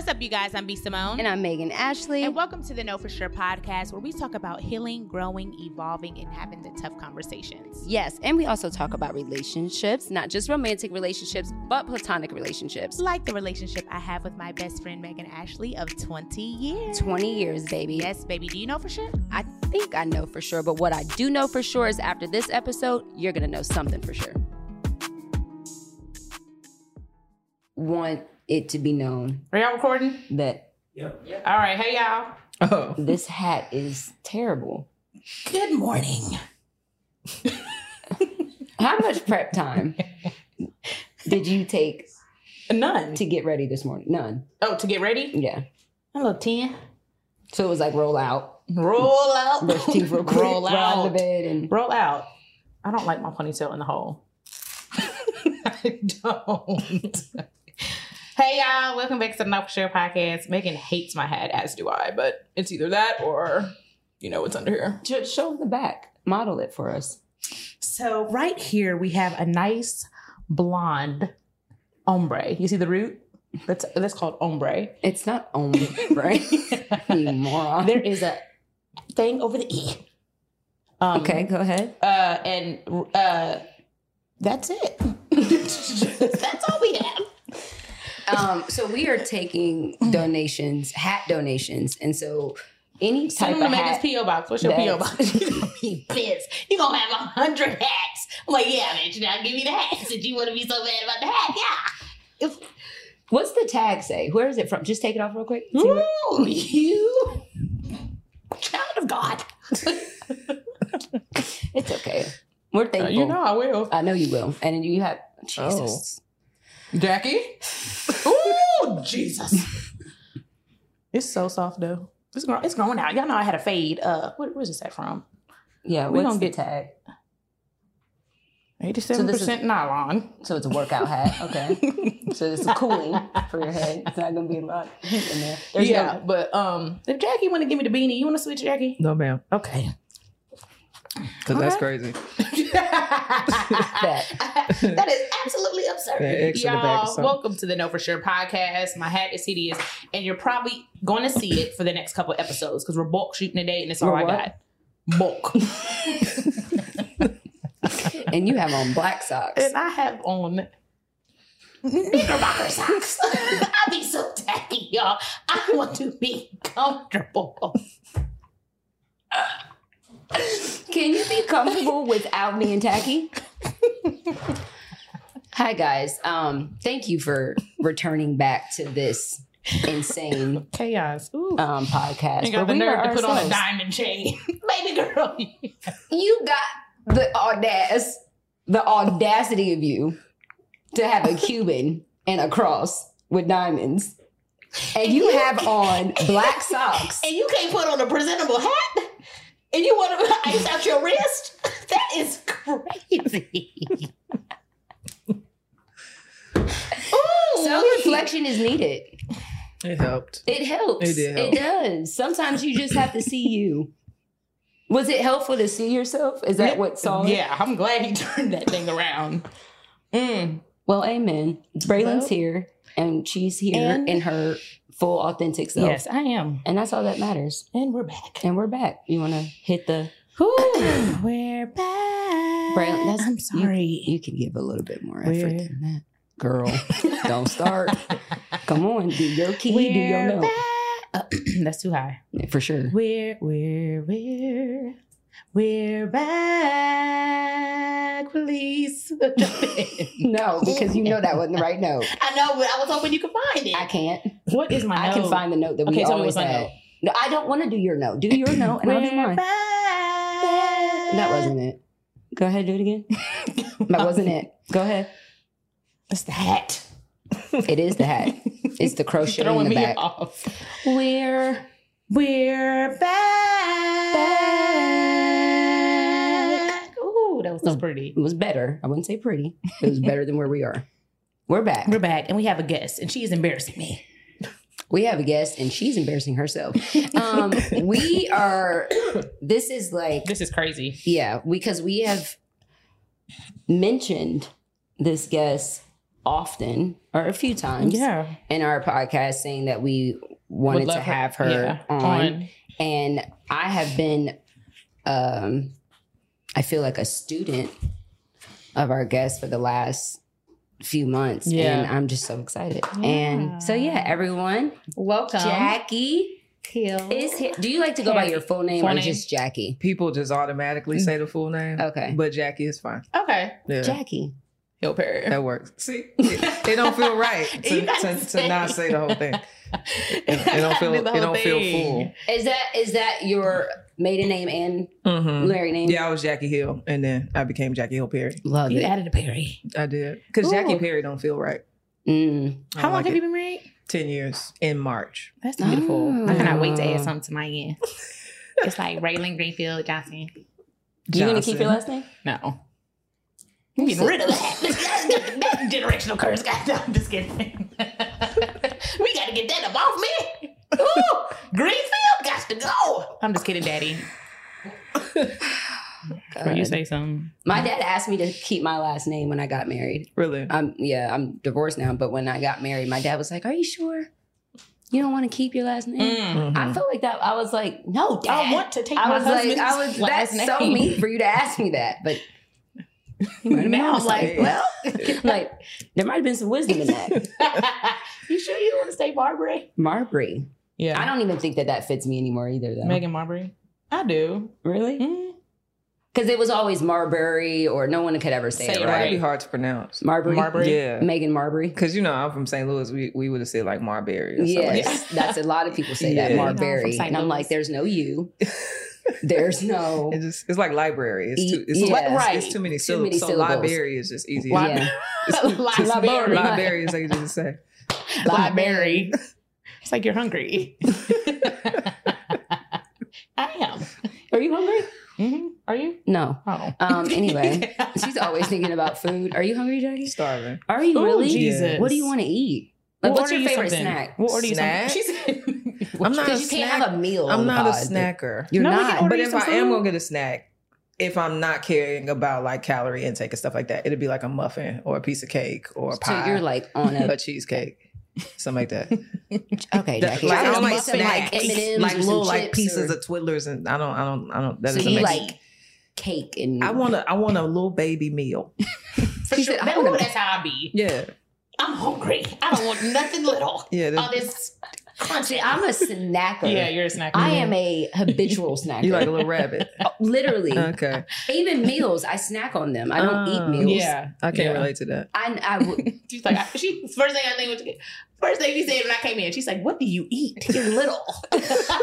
What's up, you guys? I'm B. Simone. And I'm Megan Ashley. And welcome to the Know For Sure podcast, where we talk about healing, growing, evolving, and having the tough conversations. Yes, and we also talk about relationships, not just romantic relationships, but platonic relationships. Like the relationship I have with my best friend, Megan Ashley, of 20 years. 20 years, baby. Yes, baby. Do you know for sure? I think I know for sure, but what I do know for sure is after this episode, you're going to know something for sure. Want it to be known. Are y'all recording? That Yep. All right. Hey, y'all. Oh. This hat is terrible. Good morning. How much prep time did you take None. to get ready this morning? None. Oh, to get ready? Yeah. A little 10. So it was like roll out. Roll out. Brush teeth real quick. Roll out out. of the bed and Roll out. I don't like my ponytail in the hole. I don't. Hey, y'all. Welcome back to the Know For Sure podcast. Megan hates my hat, as do I, but it's either that or you know what's under here. just show the back. Model it for us. So right here, we have a nice blonde ombre. You see the root? That's called ombre. It's not ombre, right? You moron. There is a thing over the E. Okay, go ahead. And that's it. That's all we have. So we are taking donations, hat donations, and so any type Send them of to Megan's hat. P.O. box. What's your P.O. box? You're gonna be pissed. You're gonna have 100 hats. I'm like, yeah, bitch, now give me the hats. Did you want to be so mad about the hat? Yeah. What's the tag say? Where is it from? Just take it off real quick. See Ooh, you child of God. It's okay. We're thankful. You know I will. I know you will. And then you have Jesus. Jackie? Ooh, Jesus. It's so soft though. It's growing out. Y'all know I had a fade. Where's this at from? Yeah, We what's gonna the get- tag? 87% nylon. So it's a workout hat. Okay. So it's a cooling for your head. It's not gonna be a lot of heat in there. There's Yeah, but if Jackie want to give me the beanie, you want to switch, Jackie? No, ma'am. Okay. Because that's crazy. That is absolutely absurd. That X in the back or Y'all, something. welcome to the Know For Sure podcast. My hat is hideous, and you're probably going to see it for the next couple episodes because we're bulk shooting today, and it's all We're I what? got. Bulk. And you have on black socks. And I have on knickerbocker socks. I be so tacky, y'all. I want to be comfortable. Can you be comfortable without being tacky? Hi guys. Thank you for returning back to this insane Chaos. Ooh. podcast. You got where the we nerve are to put on a ourselves. diamond chain. Baby girl. You got the audacity of you to have a Cuban and a cross with diamonds. And you have on black socks. And you can't put on a presentable hat? And you want to ice out your wrist? That is crazy. Ooh, Self-reflection is needed. It helped. It helps. It did help. It does. Sometimes you just have to see you. Was it helpful to see yourself? Is that what solid? Yeah, I'm glad he turned that thing around. Well, amen. Braylon's Well, here and she's here and- in her full authentic self. Yes, I am. And that's all that matters. And we're back. And we're back. You want to hit the... Ooh, we're back. Braylon, that's, I'm sorry. You can give a little bit more effort We're- than that. Girl, don't start. Come on, do your key, do your We're note. back. That's too high. For sure. We're back. Please. No, because you know that wasn't the right note. I know, but I was hoping you could find it. I can't. What is my I note? can find the note that Okay, we tell me always what's my had. note. No, I don't want to do your note. Do your note and I'll do We're mine. back. That wasn't it. Go ahead, do it again. That wasn't it. Go ahead. It's the hat. It is the hat. It's the crochet in Throwing the me back. off. We're back. Ooh, that was so pretty. It was better. I wouldn't say pretty. It was better than where we are. We're back. We're back, and we have a guest, and she is embarrassing me. We have a guest and she's embarrassing herself. We are, this is like, This is crazy. yeah, because we have mentioned this guest often or a few times Yeah. in our podcast saying that we wanted to have her on. And I have been, I feel like a student of our guest for the last few months. Yeah. And I'm just so excited. Yeah. And so, yeah, everyone, Welcome. Jackie Hill. is here. Do you like to go by your full name Full or name. just Jackie? People just automatically say the full name. Okay. But Jackie is fine. Okay. Yeah. Jackie. Hill Perry. That works. See, it don't feel right You gotta to not say the whole thing. It don't feel full. Is that your maiden name and Mm-hmm. married name? Yeah, I was Jackie Hill, and then I became Jackie Hill Perry. Love You it. added a Perry. I did because Ooh. Jackie Perry don't feel right. Mm. I How long like have it. you been married? 10 years in March. That's beautiful. Oh. I cannot wait to add something to my end. It's like Raylan Greenfield Johnson. You gonna keep your last name? No. I'm getting rid of that. That generational curse. God, no, I'm just kidding. We got to get that up off me. Ooh, Greenfield got to go. I'm just kidding, Daddy. Or you say something. My dad asked me to keep my last name when I got married. Really? I'm divorced now, but when I got married, my dad was like, "Are you sure you don't want to keep your last name?" Mhm. I felt like that. I was like, "No, Dad." I want to take I my was like, husband's that's last so name. mean for you to ask me that, but Now I'm like, well, like there might have been some wisdom in that. you sure you don't want to stay Marbury? Marbury. Yeah. I don't even think that fits me anymore either, though. Megan Marbury. I do. Really? Mm. Because it was always Marbury, or no one could ever say it Say it right. That'd be hard to pronounce. Marbury. Marbury. Yeah. Megan Marbury. Because, I'm from St. Louis. We would have said like Marbury or something. Yes, that's a lot of people say that, Yeah. Marbury. You know, I'm from St. And I'm like, Louis. there's no you. There's no. It's like library. It's Yeah. Right. It's too many Too many syllables. So syllables. library is just easy. Yeah. Library. Library is like you just say. Library. It's like you're hungry. I am. Are you hungry? Mm-hmm. Are you? No. Oh. Anyway, she's always thinking about food. Are you hungry, Jackie? Starving. Are you Ooh, really? Jesus. What do you want to eat? Like, We'll what's your order you favorite something. snack? We'll order you Snack? something. She said, I'm not Because a you can't snack. have a meal. I'm on the not a pod. snacker. You're No, we not. can order But you if some I am food. gonna get a snack, if I'm not caring about like calorie intake and stuff like that, it'd be like a muffin or a piece of cake or a pie. So you're like on a a cheesecake, something like that. okay, That- Jackie. like, I So don't you like get some, like snacks, M&Ms like or some little like chips pieces or- of Twiddlers, and I don't. That So doesn't you make like sense. cake and I want a little baby meal. For She sure. said, I wanna- That's how I be. Yeah, I'm hungry. I don't want nothing little. yeah. All this See, I'm a snacker. Yeah, you're a snacker. I am a habitual snacker. You like a little rabbit. Literally. Okay, Even meals, I snack on them. I don't eat meals. Yeah. I can't Yeah. relate to that. I would. She's like, first thing I think was, first thing she said when I came in, she's like, what do you eat? You're little. But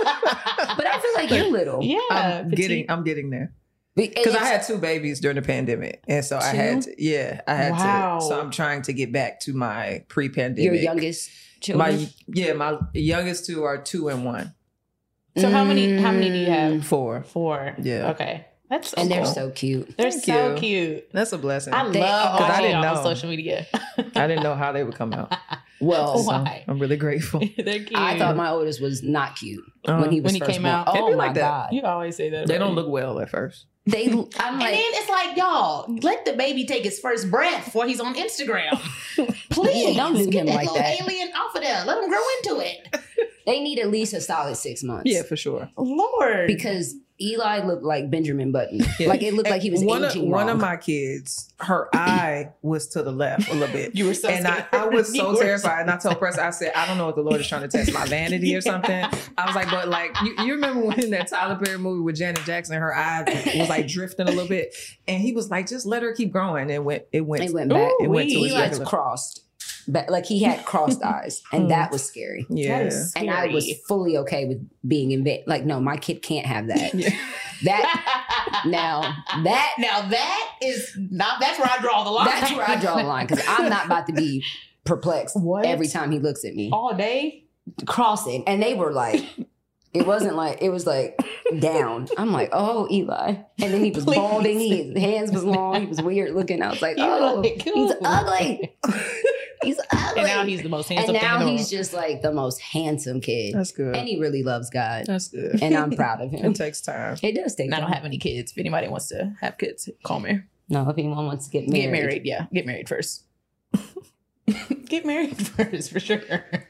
I feel like you're little. Yeah. I'm petite. getting there. Because Because I had 2 babies during the pandemic, and so I had Two? to. I had Wow. to. So I'm trying to get back to my pre-pandemic. your youngest children. My youngest 2 are 2 and 1. So how many do you have? 4. 4. Yeah. Okay. That's so and they're cool. so cute. They're Thank so you. cute. That's a blessing. I I love They are. 'Cause I watching didn't y'all on know. social media. didn't know how they would come out. Well, So Why? I'm really grateful. They're cute. I thought my oldest was not cute when he was When he first came born. out. They Oh be my like that. god! You always say that. They about don't me. look well at first. I'm And like, then it's like, y'all, let the baby take his first breath before he's on Instagram. Please. Yeah, don't do Get him that like little that. alien off of there. Let him grow into it. they need at least a solid 6 months. Yeah, for sure. Lord. because Eli looked like Benjamin Button. Yeah. Like it looked like he was one aging one wrong. of my kids, her eye was to the left a little bit. you were so And I scared. was You so were terrified. And I told Preston, I said, I don't know if the Lord is trying to test my vanity or something. I was like, but like, you remember when that Tyler Perry movie with Janet Jackson, her eye was like drifting a little bit. And he was like, just let her keep growing. And It went back. It went to Ooh-wee. his Eli's regular. crossed. But like he had crossed eyes, and that was scary. Yeah. That is And I was scary. fully okay with being in bed. Like, no, my kid can't have that. Yeah. That now that Now that's where I draw the line. that's where I draw the line because I'm not about to be perplexed What? every time he looks at me. all day. Crossing, and they were like, it wasn't like it was like down. I'm like, oh, Eli, and then he was Please. balding. His hands was long. He was weird looking. I was like, You were oh, like, he's ooh. ugly. He's ugly. And now he's the most And handsome thing now in the he's world. just like the most handsome kid. That's good. And he really loves God. That's good. And I'm proud of him. It takes time. It does take And I don't time. have any kids. If anybody wants to have kids, call me. No, if anyone wants to get married. Get married. Yeah. Get married first. Get married first, for sure.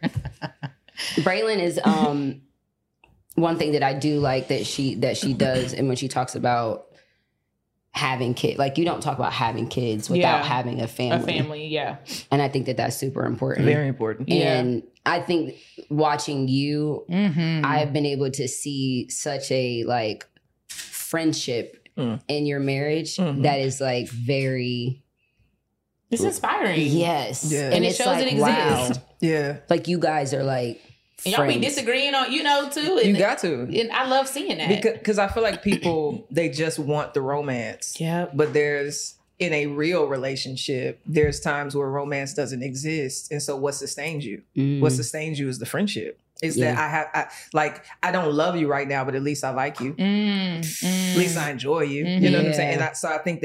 Braylon is one thing that I do like that she does, and when she talks about having kids, like you don't talk about having kids without having a family. A family, yeah. And I think that that's super important. Very important. And I think watching you, I've been able to see such a like friendship in your marriage that is like very. It's inspiring. Yes. Yeah. And it shows like, it exists. wow. Yeah. Like you guys are like And y'all be friends. disagreeing on, too. And, You got to. And I love seeing that. Because I feel like people, they just want the romance. Yeah. But in a real relationship, there's times where romance doesn't exist. And so what sustains you? What sustains you is the friendship. It's that I don't love you right now, but at least I like you. At least I enjoy you. You know what I'm saying? And so I think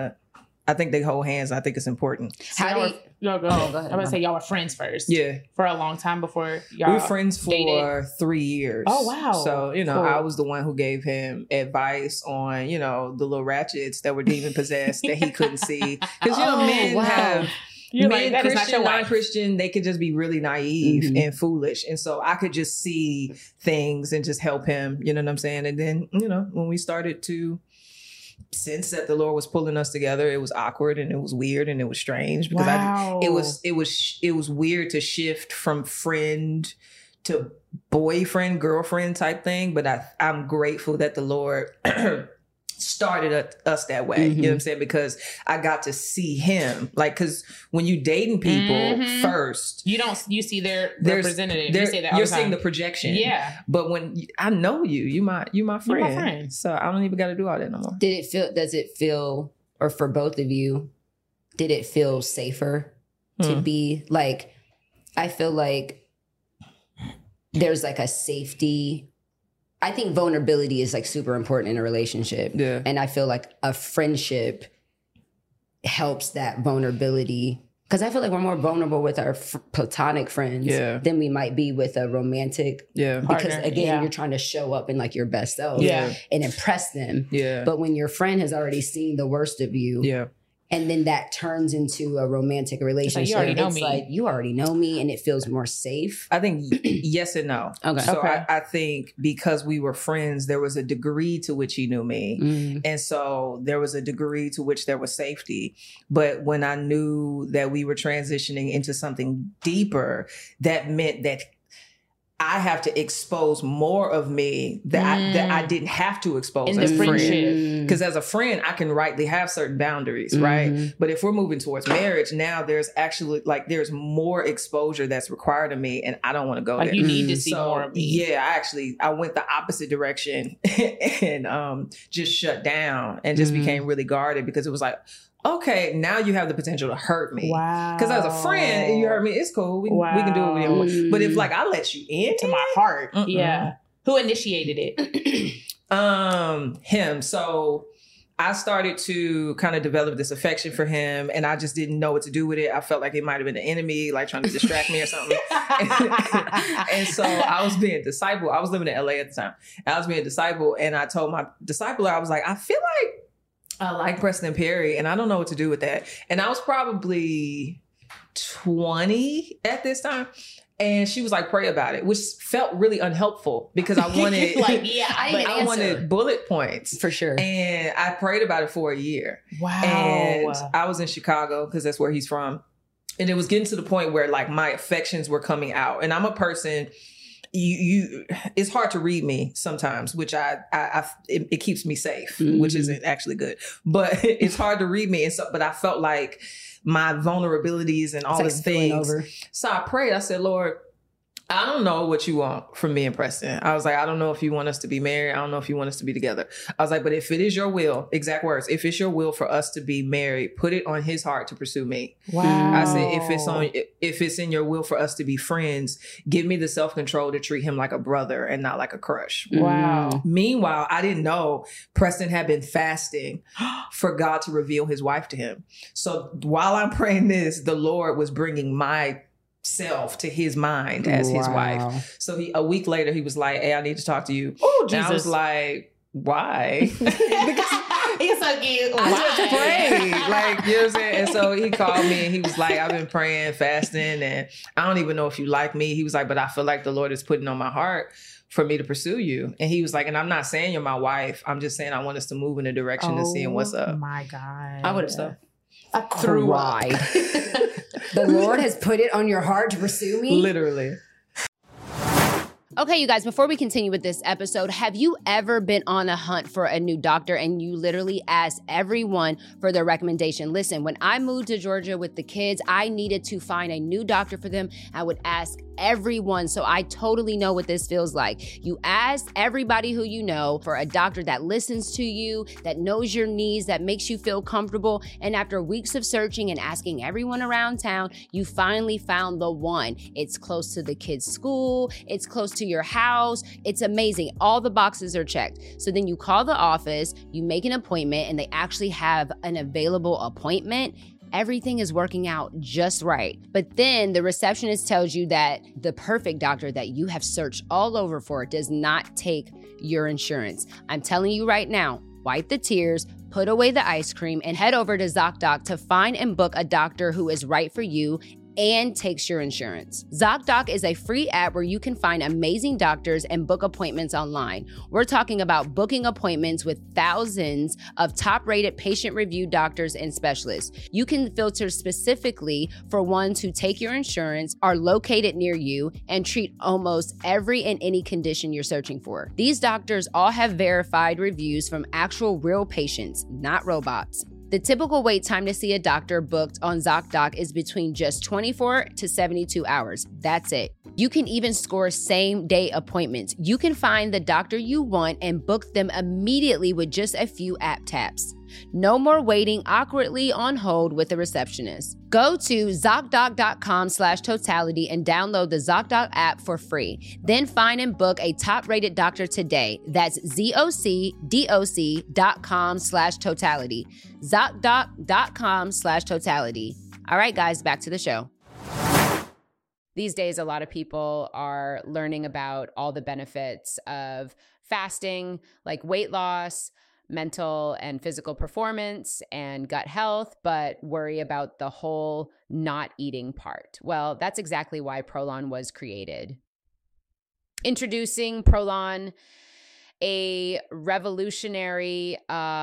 they hold hands. I think it's important. How do you, Y'all go ahead. go ahead. I'm gonna say y'all were friends first. Yeah. For a long time before y'all We were friends for dated. 3 years. Oh, wow. So, Cool. I was the one who gave him advice on, the little ratchets that were demon possessed that he couldn't see. Because, men wow. have... You're men, like, that is not Christian, your wife. non-Christian, they could just be really naive and foolish. And so I could just see things and just help him, you know what I'm saying? And then, when we started to sense that the Lord was pulling us together, it was awkward and it was weird and it was strange because Wow. it was weird to shift from friend to boyfriend, girlfriend type thing. But I'm grateful that the Lord started us that way. You know what I'm saying? Because I got to see him. Like, because when you dating people first, You see their there's- representative. there- You say that all you're the time. seeing the projection. Yeah. But when I know you my friend. friend. So I don't even got to do all that no more. does it feel, or for both of you, did it feel safer to be like, I feel like there's like a safety. I think vulnerability is like super important in a relationship. Yeah. And I feel like a friendship helps that vulnerability. Because I feel like we're more vulnerable with our platonic friends than we might be with a romantic. Yeah. Because Partner, again, you're trying to show up in like your best self Yeah. and impress them. Yeah. But when your friend has already seen the worst of you, Yeah. and then that turns into a romantic relationship, you already know me. like you already know me, and it feels more safe. I think yes and no. Okay. So Okay. I think because we were friends, there was a degree to which he knew me. Mm. And so there was a degree to which there was safety. But when I knew that we were transitioning into something deeper, that meant that I have to expose more of me that I didn't have to expose In the as a friend. friendship. Because as a friend, I can rightly have certain boundaries, right? But if we're moving towards marriage, now there's actually there's more exposure that's required of me, and I don't want to go Like there. you need to see more of me. Yeah, I went the opposite direction and just shut down and just became really guarded because it was like, okay, now you have the potential to hurt me. Wow. Because as a friend, and you hurt me, it's cool. We can do what we want. But if I let you in To my heart. Mm-mm. Yeah. Who initiated it? him. So I started to kind of develop this affection for him, and I just didn't know what to do with it. I felt like it might have been an enemy, like trying to distract me or something. And so I was being discipled. I was living in LA at the time. I was being discipled, and I told my discipler, I was like, I feel like I like Preston Perry, and I don't know what to do with that. And I was probably 20 at this time. And she was like, pray about it, which felt really unhelpful because I wanted I wanted bullet points. For sure. And I prayed about it for a year. Wow. And I was in Chicago because that's where he's from. And it was getting to the point where my affections were coming out. And I'm a person, it's hard to read me sometimes, which it keeps me safe, which isn't actually good. But it's hard to read me. And so, but I felt like my vulnerabilities and all these things. So I prayed. I said, Lord, I don't know what you want from me and Preston. I was like, I don't know if you want us to be married. I don't know if you want us to be together. I was like, but if it is your will, exact words, if it's your will for us to be married, put it on his heart to pursue me. Wow. I said, if it's in your will for us to be friends, give me the self-control to treat him like a brother and not like a crush. Wow. Meanwhile, I didn't know Preston had been fasting for God to reveal his wife to him. So while I'm praying this, the Lord was bringing my self to his mind as his wife. So a week later, he was like, hey, I need to talk to you. Oh, Jesus. And I was like, why? Because He's so cute. I just prayed. Like, you know what I'm saying? And so he called me and he was like, I've been praying, fasting, and I don't even know if you like me. He was like, but I feel like the Lord is putting on my heart for me to pursue you. And he was like, and I'm not saying you're my wife. I'm just saying I want us to move in a direction of seeing what's up. Oh my God. I would have stuff. I cried. The Lord has put it on your heart to pursue me? Literally. Okay, you guys, before we continue with this episode, have you ever been on a hunt for a new doctor and you literally asked everyone for their recommendation? Listen, when I moved to Georgia with the kids, I needed to find a new doctor for them. I would ask everyone, so I totally know what this feels like. You ask everybody who you know for a doctor that listens to you, that knows your needs, that makes you feel comfortable, and after weeks of searching and asking everyone around town, you finally found the one. It's close to the kids' school, it's close to your house, it's amazing. All the boxes are checked. So then you call the office, you make an appointment, and they actually have an available appointment. Everything is working out just right. But then the receptionist tells you that the perfect doctor that you have searched all over for does not take your insurance. I'm telling you right now, wipe the tears, put away the ice cream, and head over to ZocDoc to find and book a doctor who is right for you and takes your insurance. ZocDoc is a free app where you can find amazing doctors and book appointments online. We're talking about booking appointments with thousands of top-rated patient-reviewed doctors and specialists. You can filter specifically for ones who take your insurance, are located near you, and treat almost every and any condition you're searching for. These doctors all have verified reviews from actual real patients, not robots. The typical wait time to see a doctor booked on ZocDoc is between just 24 to 72 hours. That's it. You can even score same-day appointments. You can find the doctor you want and book them immediately with just a few app taps. No more waiting awkwardly on hold with a receptionist. Go to ZocDoc.com/totality and download the ZocDoc app for free. Then find and book a top-rated doctor today. That's ZocDoc.com/totality. ZocDoc.com/totality. All right, guys, back to the show. These days, a lot of people are learning about all the benefits of fasting, like weight loss, mental and physical performance, and gut health, but worry about the whole not eating part. Well, that's exactly why Prolon was created. Introducing Prolon, a revolutionary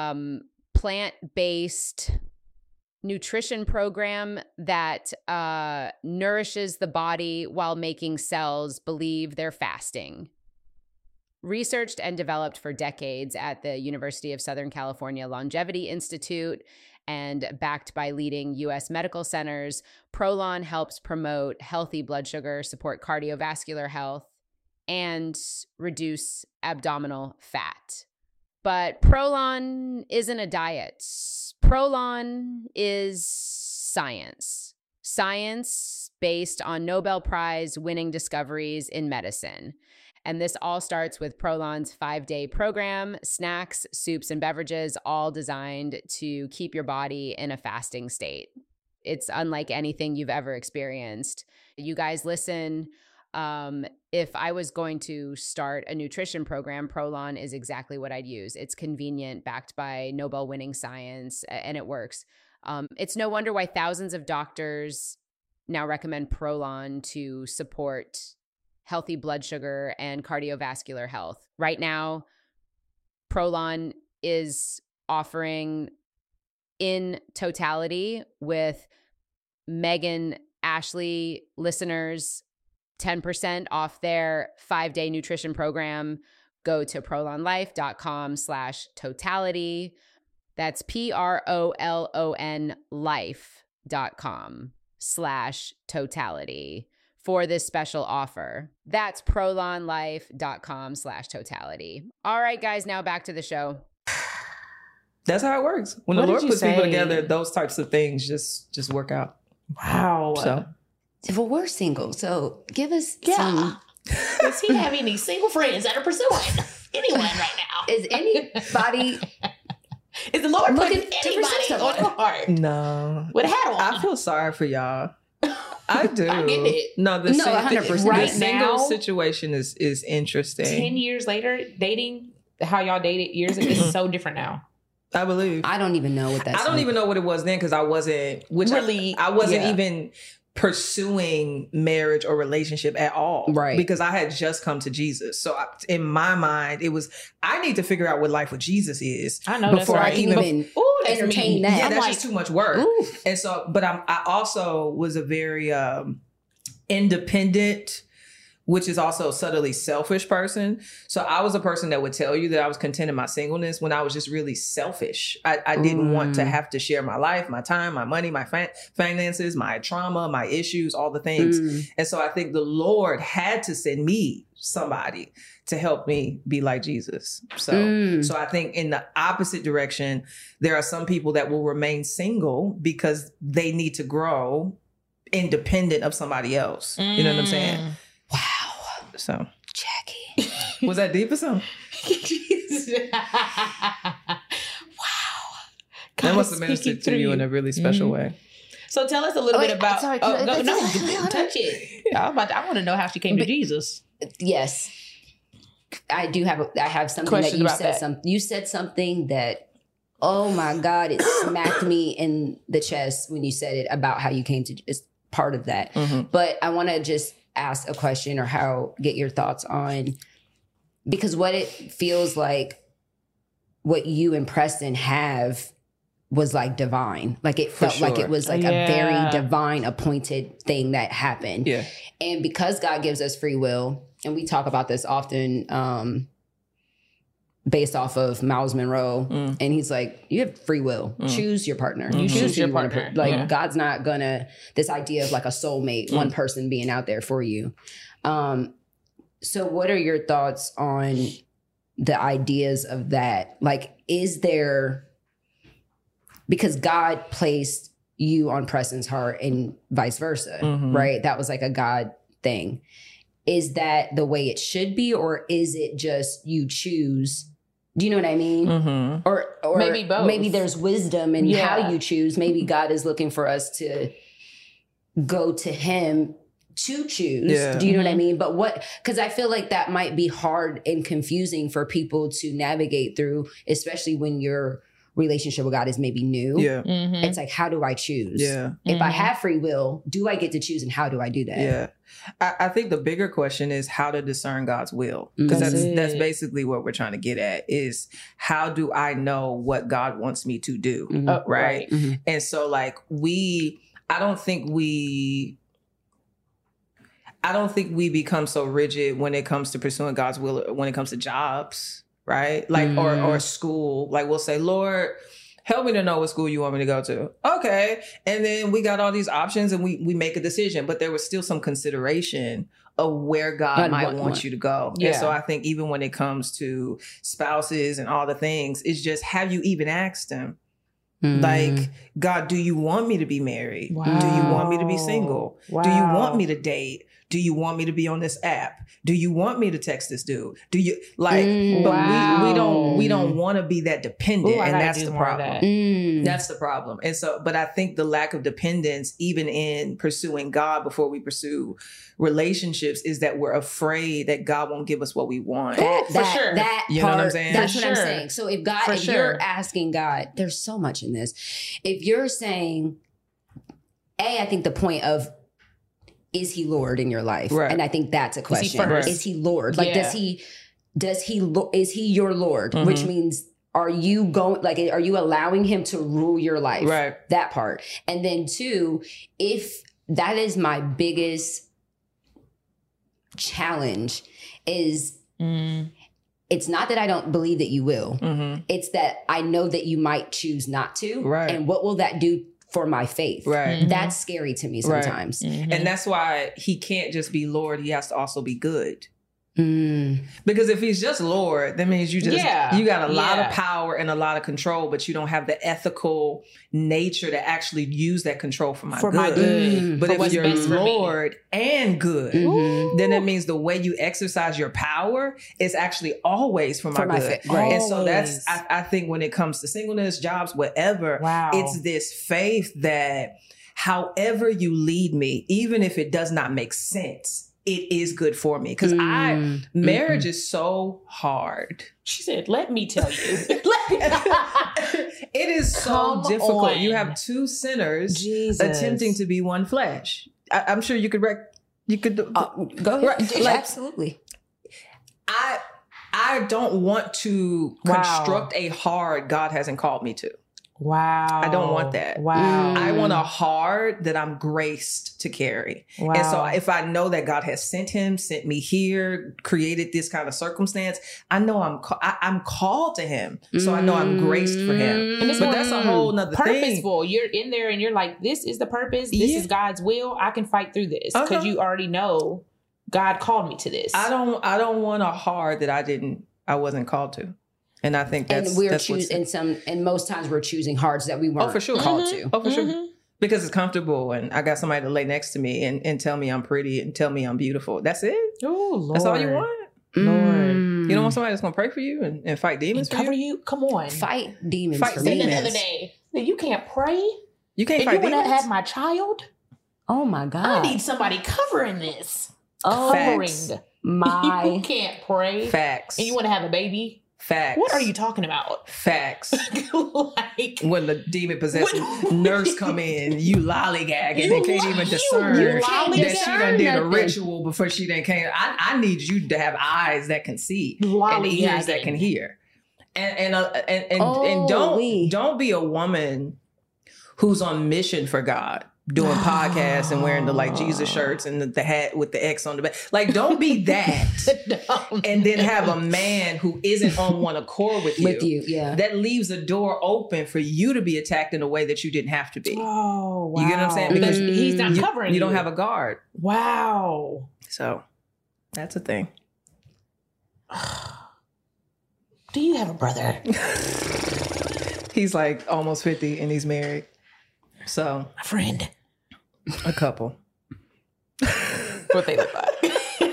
plant-based nutrition program that nourishes the body while making cells believe they're fasting. Researched and developed for decades at the University of Southern California Longevity Institute and backed by leading U.S. medical centers, Prolon helps promote healthy blood sugar, support cardiovascular health, and reduce abdominal fat. But Prolon isn't a diet. Prolon is science. Science based on Nobel Prize winning discoveries in medicine. And this all starts with Prolon's 5-day program, snacks, soups, and beverages, all designed to keep your body in a fasting state. It's unlike anything you've ever experienced. You guys listen. If I was going to start a nutrition program, Prolon is exactly what I'd use. It's convenient, backed by Nobel-winning science, and it works. It's no wonder why thousands of doctors now recommend Prolon to support healthy blood sugar and cardiovascular health. Right now, Prolon is offering in totality with Megan Ashley listeners 10% off their 5-day nutrition program. Go to prolonlife.com/totality. That's PROLON life.com/totality for this special offer. That's prolonlife.com/totality. All right, guys, now back to the show. That's how it works. When the Lord puts people together, those types of things just work out. Wow. So, well, we're single, so give us some. Does he have any single friends that are pursuing anyone right now? Is anybody... Is the Lord putting looking to anybody pursue on your heart? no. With a hat on. I feel sorry for y'all. I do. I get it. No, 100%. Right Right single now, situation is interesting. 10 years later, dating, how y'all dated years ago is so different now. I believe. I don't even know what that's I don't even know what it was then because I wasn't Really? I wasn't Yeah. even pursuing marriage or relationship at all. Right. Because I had just come to Jesus. So in my mind, it was, I need to figure out what life with Jesus is. I know that's before right. I can even Ooh, that's entertain me. that. Yeah, I'm that's like, just too much work. Ooh. And so, but I also was a very independent, which is also a subtly selfish person. So I was a person that would tell you that I was content in my singleness when I was just really selfish. I didn't want to have to share my life, my time, my money, my finances, my trauma, my issues, all the things. And so I think the Lord had to send me somebody to help me be like Jesus. So I think in the opposite direction, there are some people that will remain single because they need to grow independent of somebody else. You know what I'm saying? Wow. So Jackie. was that deep or something? wow. That God must have is ministered speaking to through you in a really special way. So tell us a little Wait, bit about. sorry, Oh, no, hold on. touch it. I want to know how she came to Jesus. Yes. I have something Questions that you about said. that. You said something that, oh my God, it smacked me in the chest when you said it about how you came to, it's part of that. But I want to just ask a question or get your thoughts on, because what it feels like what you and Preston have was like divine. Like it felt like sure. it was like a very divine appointed thing that happened. Yeah. And because God gives us free will, and we talk about this often based off of Miles Monroe, and he's like, you have free will. Choose your partner. You choose your who you wanna partner. put- Like Yeah. God's not gonna, this idea of like a soulmate, one person being out there for you. So what are your thoughts on the ideas of that? Like, is there, because God placed you on Preston's heart and vice versa, right? That was like a God thing. Is that the way it should be, or is it just you choose? Do you know what I mean? Or Maybe both. Maybe there's wisdom in Yeah. how you choose. Maybe God is looking for us to go to Him to choose. Yeah. Do you know what I mean? But because I feel like that might be hard and confusing for people to navigate through, especially when your relationship with God is maybe new. Yeah. It's like, how do I choose? Yeah. If I have free will, do I get to choose, and how do I do that? Yeah. I think the bigger question is how to discern God's will. Because That's that's it. basically what we're trying to get at is how do I know what God wants me to do? Mhm. Right. Mhm. And so like I don't think we become so rigid when it comes to pursuing God's will, when it comes to jobs, right? Like, or school. Like we'll say, Lord, help me to know what school you want me to go to. Okay. And then we got all these options and we make a decision, but there was still some consideration of where God might want you to go. Yeah. And so I think even when it comes to spouses and all the things, it's just, have you even asked him? Like, God, do you want me to be married? Wow. Do you want me to be single? Do you Wow. want me to date? Do you want me to be on this app? Do you want me to text this dude? Do you like? But we don't want to be that dependent, Ooh, I and gotta that's do the more of problem. that. That's the problem. And so, but I think the lack of dependence, even in pursuing God before we pursue relationships, is that we're afraid that God won't give us what we want. For sure. That You know what I'm part, saying? That's For what I'm sure. saying. So if For if sure. you're asking God, there's so much in this. If you're saying, I think the point of, is he Lord in your life? Right. And I think that's a question. first? Is he Lord? Like, Yeah. is he your Lord? Which means, are you allowing him to rule your life? Right. That part. And then two, if that is my biggest challenge, is it's not that I don't believe that you will. It's that I know that you might choose not to. Right. And what will that do for my faith? Right. That's scary to me Right. sometimes. And that's why he can't just be Lord. He has to also be good. Mm. Because if he's just Lord, that means you got a lot of Yeah. power and a lot of control, but you don't have the ethical nature to actually use that control for my good. But For if what's you're best for me. Lord and good, then it means the way you exercise your power is actually always for my good. right. And so that's, Always. I think when it comes to singleness, jobs, whatever, Wow. it's this faith that however you lead me, even if it does not make sense, it is good for me. Because marriage is so hard. She said, let me tell you. It is so Come difficult. on. You have two sinners Jesus. attempting to be one flesh. I'm sure you could Go ahead. Right, like- Absolutely. I don't want to construct a hard God hasn't called me to. Wow. I don't want that. Wow. I want a hard that I'm graced to carry. Wow. And so if I know that God has sent me here, created this kind of circumstance, I know I'm called to him. So I know I'm graced for him. And it's But more that's a whole nother thing. purposeful. You're in there and you're like, this is the purpose. This is God's will. I can fight through this because you already know God called me to this. I don't want a hard that I wasn't called to. And I think that's And we're that's what's- choosing and most times we're choosing hards that we weren't for sure. called to. Oh, for sure. Because it's comfortable and I got somebody to lay next to me and tell me I'm pretty and tell me I'm beautiful. That's it. Oh, Lord. That's all you want? Lord. You don't want somebody that's going to pray for you and fight demons And for cover you? you? Come on. Fight demons Fight for Said me. the demons. other day that you can't pray You can't and fight you want to demons? have my child. Oh my I God. need somebody covering this. Oh Facts. Covering. You my. can't pray. Facts. And you want to have a baby? Facts. What are you talking about? Facts. Like, When the demon possessed What- nurse come in, you lollygag and You they can't lo- even you discern lollygag that she done did a nothing. ritual before she done came. I need you to have eyes that can see and ears that can hear. And Oh, don't be a woman who's on mission for God, doing podcasts and wearing the like Jesus shirts and the hat with the X on the back. Like, don't be that. And then have a man who isn't on one accord with you. With you, yeah. That leaves a door open for you to be attacked in a way that you didn't have to be. Oh, wow. You get what I'm saying? Because Mm. he's not covering You don't have a guard. Wow. So that's a thing. Do you have a brother? He's like almost 50 and he's married. So A friend. a couple. What they look like.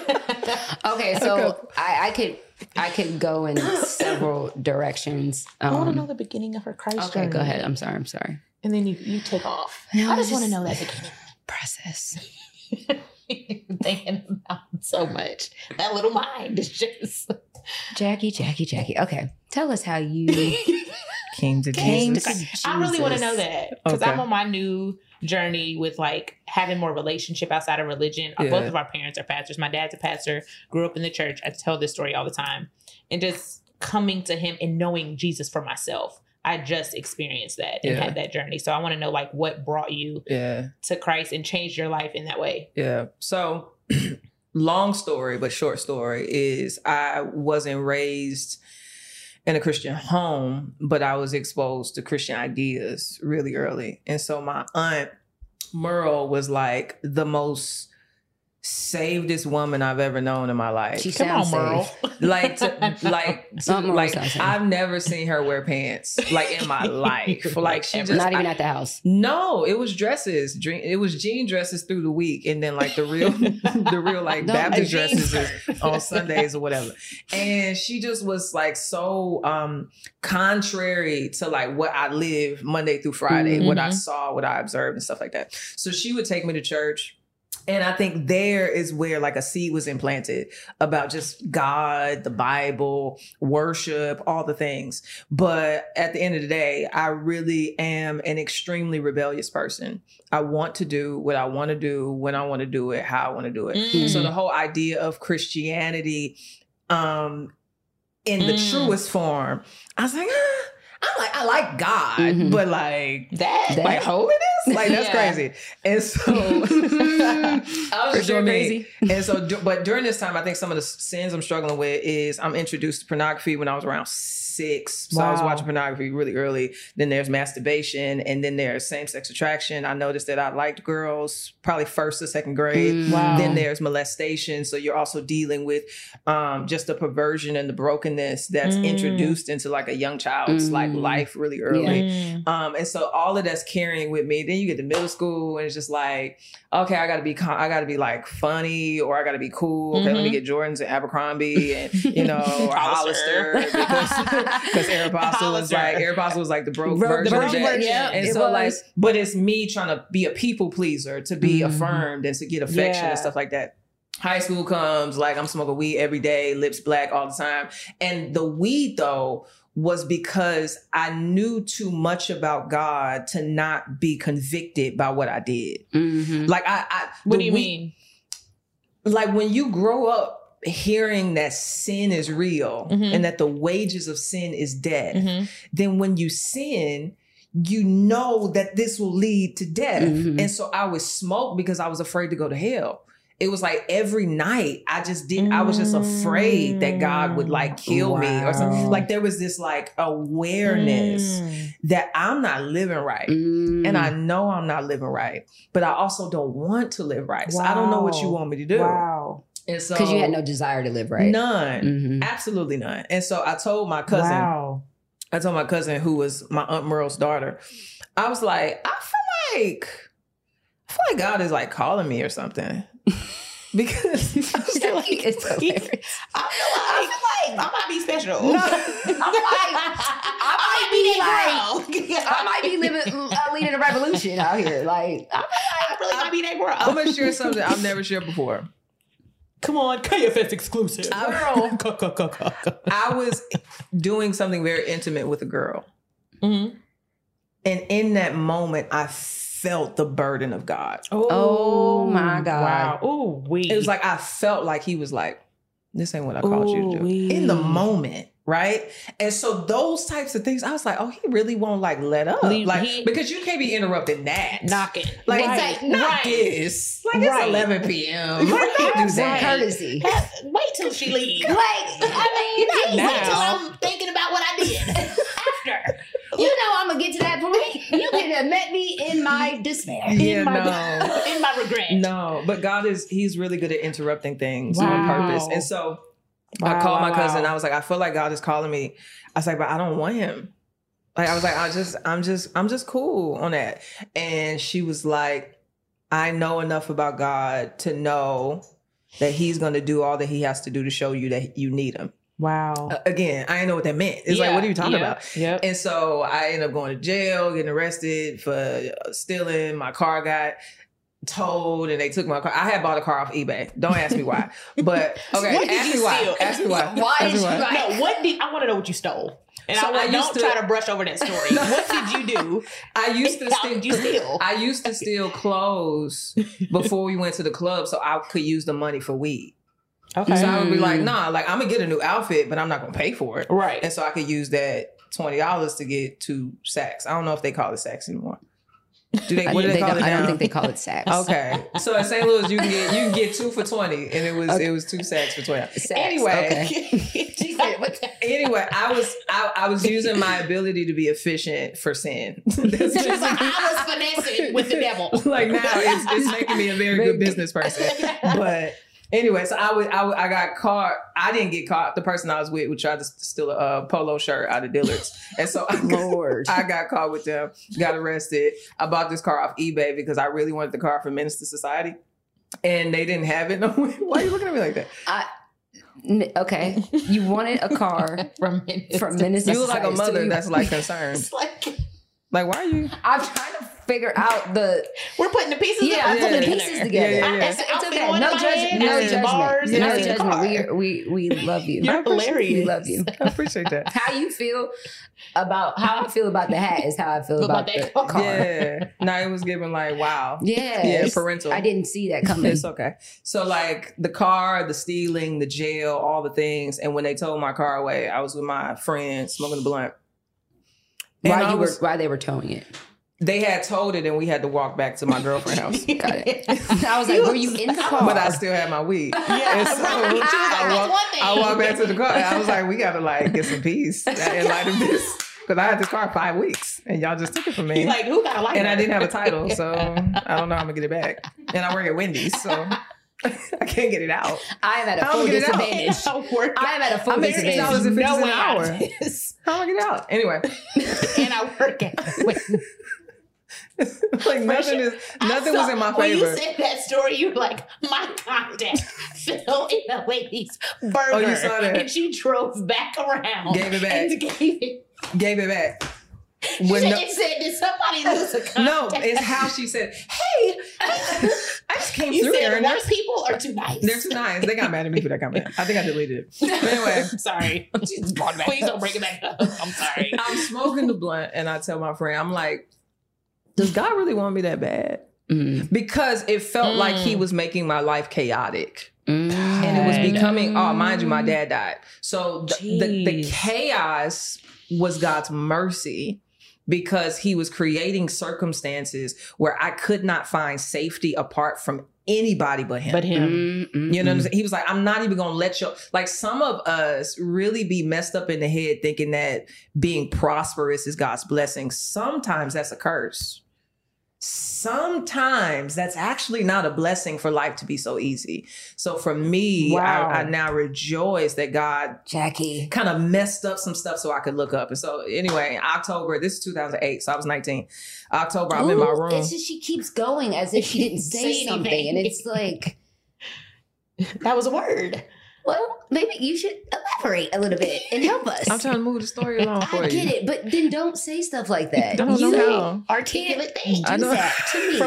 Okay, so I could go in several directions. I want to know the beginning of her Christ Okay, journey. go ahead. I'm sorry. And then you take off. No, I just want to just- know that beginning. Process. Thinking about so much. That little mind is just Jackie. Okay, tell us how you Came to Came Jesus. to- I really want to know Jesus. that because Okay. I'm on my new journey with like having more relationship outside of religion. Yeah. Both of our parents are pastors. My dad's a pastor, grew up in the church. I tell this story all the time. And just coming to him and knowing Jesus for myself. I just experienced that and Yeah. had that journey. So I want to know like what brought you Yeah. to Christ and changed your life in that way. Yeah. So long story, but short story is I wasn't raised in a Christian home, but I was exposed to Christian ideas really early. And so my aunt Merle was like the most savedest woman I've ever known in my life. She Come on, sounds Merle. safe. Like Merle sounds safe. I've never seen her wear pants like in my life. Like she just Not even at the house. no, it was dresses. It was jean dresses through the week, and then like the real like No, Baptist jean dresses is on Sundays or whatever. And she just was like so contrary to like what I live Monday through Friday, what I saw, what I observed, and stuff like that. So she would take me to church. And I think there is where like a seed was implanted about just God, the Bible, worship, all the things. But at the end of the day, I really am an extremely rebellious person. I want to do what I want to do, when I want to do it, how I want to do it. Mm. So the whole idea of Christianity in the truest form, I was like, I like God, Mhm. but like That. like holiness, like that's Yeah. crazy. And so I was For sure doing crazy. And so, but during this time, I think some of the sins I'm struggling with is I'm introduced to pornography when I was around 6. So I was Wow. watching pornography really early. Then there's masturbation, and then there's same-sex attraction. I noticed that I liked girls probably 1st or 2nd grade. Wow. Then there's molestation. So you're also dealing with just the perversion and the brokenness that's Mm. introduced into like a young child's like life really early. Mm. And so all of that's carrying with me. Then you get to middle school and it's just like, okay, I gotta be like funny, or I gotta be cool. Okay, let me get Jordans and Abercrombie and or Hollister. Hollister because Aeropostale was like the broke Broke version of version, that. yeah, And it so like, was. but it's me trying to be a people pleaser, to be affirmed and to get affection Yeah. and stuff like that. High school comes, like I'm smoking weed every day, lips black all the time. And the weed though was because I knew too much about God to not be convicted by what I did. Mhm. Like What do you mean? Like when you grow up hearing that sin is real and that the wages of sin is death, then when you sin, you know that this will lead to death. And so I would smoke because I was afraid to go to hell. It was like every night I was just afraid that God would like kill me or something. Like there was this like awareness that I'm not living right. And I know I'm not living right, but I also don't want to live right. So I don't know what you want me to do. Wow. And so, Because you had no desire to live right. None. Mhm. Absolutely none. And so I told my cousin, I told my cousin who was my Aunt Merle's daughter, I was like, I feel like God is like calling me or something. Because It's hilarious. I feel like I might be special. I might be leading a revolution out here. Like, I really might be that girl. I'm gonna share something I've never shared before. Come on, KFS exclusive. Girl. I was doing something very intimate with a girl. Mm-hmm. And in that moment, I felt the burden of God. Oh my God. Wow. Oh, It was like I felt like he was like, this ain't what I called you to do. In the moment, right? And so those types of things, I was like, oh, he really won't like let up. Because you can't be interrupting that. knocking. Like, Right. it's like, not this. Like, Right. it's 11 p.m. Like, don't do that. Courtesy. Wait till she leaves. Like, I mean, Wait till I'm thinking about what I did after. you know I'm gonna get to that point. You could have met me in my despair. Yeah, in my, no. in my regret. No, but he's really good at interrupting things Wow. on purpose. And so I called my cousin. I was like, I feel like God is calling me. I was like, but I don't want him. Like, I was like, I'm just cool on that. And she was like, I know enough about God to know that he's going to do all that he has to do to show you that you need him. Wow. Again, I didn't know what that meant. It's like, what are you talking about? Yep. And so I ended up going to jail, getting arrested for stealing. My car got towed and they took my car. I had bought a car off eBay. Don't ask me why. But okay, What did ask you me why. steal? Ask me why. Why Ask did me you why. like- No, I want to know what you stole. And So I don't used to- try to brush over that story. What did you do? I used to How did you steal? I used to steal clothes before we went to the club so I could use the money for weed. Okay. So I would be like, nah, like I'm gonna get a new outfit, but I'm not gonna pay for it. Right. And so I could use that $20 to get 2 sacks. I don't know if they call it sacks anymore. Do they? What do they call it I now? don't think they call it sacks. Okay, so in St. Louis, you can get 2 for 20, and it was 2 sacks for 20. Sacks, Anyway, She said, what the- anyway, I was using my ability to be efficient for sin. That's She's like, I was finessing with the devil. like now it's making me a very good business person. But anyway, so I got caught. I didn't get caught. The person I was with tried to steal a polo shirt out of Dillard's, and so Lord. I got caught with them. Got arrested. I bought this car off eBay because I really wanted the car for Minister Society, and they didn't have it. Why are you looking at me like that? Okay, you wanted a car From Minister You look like a Society, mother so you- that's like concerned. It's like, Like, why are you? I'm trying to figure out the we're putting the pieces yeah, I'm putting the Yeah. pieces together. Yeah, yeah, yeah. It's Outfit okay. going No in my head, judgment. No I see bars, judgment. and No I see the judgment. car. We love you. You're hilarious. We love you. I appreciate that. How you feel about how I feel about the hat is how I feel about the that car. car. Yeah. No, it was giving like, wow. Yeah, Yeah, it's- parental. I didn't see that coming. It's okay. So like the car, the stealing, the jail, all the things. And when they towed my car away, I was with my friend smoking a blunt. And Why they were towing it? they had towed it and we had to walk back to my girlfriend's house. Got it. I was like, were you in the car? But I still had my weed. Yeah, And so right. She was like, that's one thing. I walked back to the car and I was like, we gotta like get some peace in light of this. Because I had this car 5 weeks and y'all just took it from me. He's like, who got a lighter? And I didn't have a title, so I don't know how I'm gonna get it back. And I work at Wendy's, so I can't get it out. I am at a How full am I gonna get it out? disadvantage. I am at a full I make $6 disadvantage. and 50 no cents way an out hour. of this. How am I gonna get it out? Anyway, And I work at like nothing was in my When you favor. said that story, you were like, my contact fell in the lady's burger. Oh, you saw that? And she drove back around. Gave it back. And gave it. Gave it back. She When said, no- it said, did somebody lose a contact? No, it's how she said, hey, I just came You through there. said And white people are too nice. they're too nice. They got mad at me for that comment. I think I deleted it. But anyway, sorry. Please don't bring it back up. I'm sorry. I'm smoking the blunt and I tell my friend, I'm like, does God really want me that bad? Because it felt like he was making my life chaotic. And it was becoming, mind you, my dad died. So the chaos was God's mercy, because he was creating circumstances where I could not find safety apart from anybody but him. You know what I'm saying? He was like, I'm not even going to let you, like, some of us really be messed up in the head thinking that being prosperous is God's blessing. Sometimes that's a curse. Sometimes that's actually not a blessing for life to be so easy. So for me, I now rejoice that God Jackie kind of messed up some stuff so I could look up. And so anyway, October, this is 2008, so I was 19. October, I'm in my room. It's just she keeps going as if she didn't say something. And it's like, that was a word. well, maybe you should elaborate a little bit and help us. I'm trying to move the story along for you. I get it, but then don't say stuff like that. I don't know how. Articulate things. I Do know. that to me.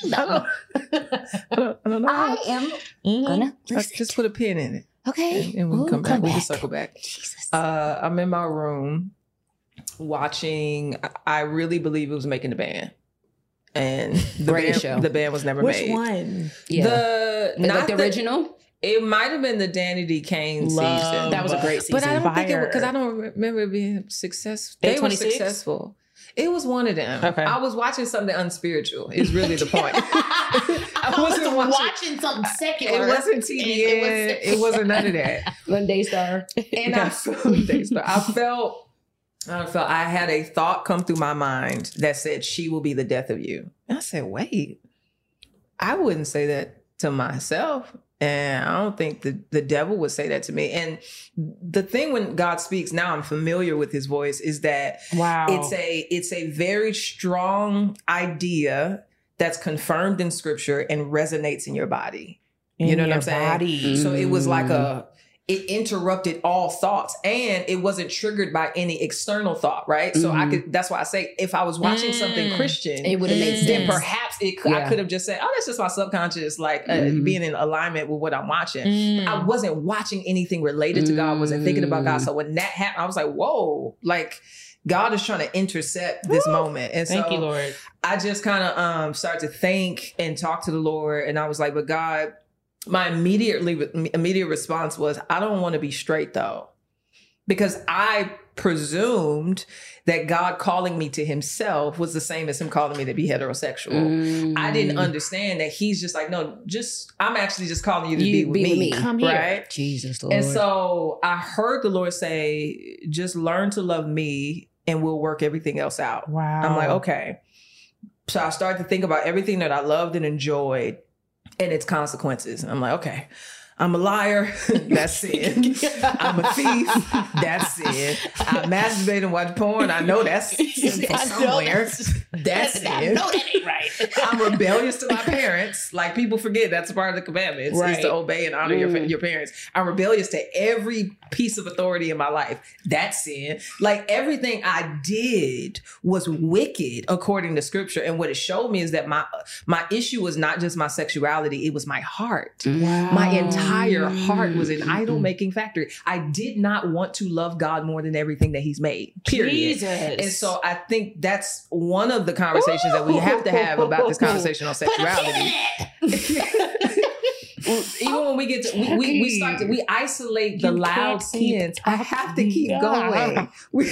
I don't know. I am gonna listen. Just put a pin in it. Okay. And we can come back. We can back. circle back. Jesus. I'm in my room watching. I really believe it was Making the Band, and Great show. The band was never Which made. one? Yeah. Not the original? It might have been the Danny D. Kane Love. season. That was a great season. But I don't think it Fire. because I don't remember it being successful. They were 826? successful. It was one of them. Okay. I was watching something unspiritual. Is really the point. I wasn't watching something secular. It wasn't TBN. It wasn't none of that. One Daystar. And I felt I had a thought come through my mind that said, she will be the death of you. And I said, wait, I wouldn't say that to myself. And I don't think the devil would say that to me. And the thing when God speaks, now I'm familiar with his voice, is that it's a very strong idea that's confirmed in scripture and resonates in your body. You know what I'm saying? Body. So it was like it interrupted all thoughts, and it wasn't triggered by any external thought, right? So that's why I say, if I was watching something Christian, It would have made sense. then perhaps I could have just said, oh, that's just my subconscious, like being in alignment with what I'm watching. I wasn't watching anything related to God, wasn't thinking about God. So when that happened, I was like, whoa, like God is trying to intercept this moment. And Thank so you, Lord. I just kind of started to think and talk to the Lord. And I was like, but God, my immediate response was, I don't want to be straight though, because I presumed that God calling me to himself was the same as him calling me to be heterosexual. I didn't understand that he's just like, no, I'm actually just calling you to be with me. Come here. Right? Jesus, Lord. And so I heard the Lord say, just learn to love me and we'll work everything else out. Wow. I'm like, okay. So I started to think about everything that I loved and enjoyed and its consequences. And I'm like, okay, I'm a liar. That's sin. I'm a thief. That's sin. I masturbate and watch porn. I know that's sin from somewhere. That's sin. I know that ain't right. I'm rebellious to my parents. Like, people forget that's part of the commandments, is to obey and honor your parents. I'm rebellious to every piece of authority in my life. That's sin. Like, everything I did was wicked according to scripture. And what it showed me is that my issue was not just my sexuality, it was my heart. Wow. My entire heart was an idol making factory. I did not want to love God more than everything that he's made. Period. Jesus. And so I think that's one of the conversations that we have to have about this conversation on sexuality. Even when we get to, we isolate the loud sins. I have to keep going.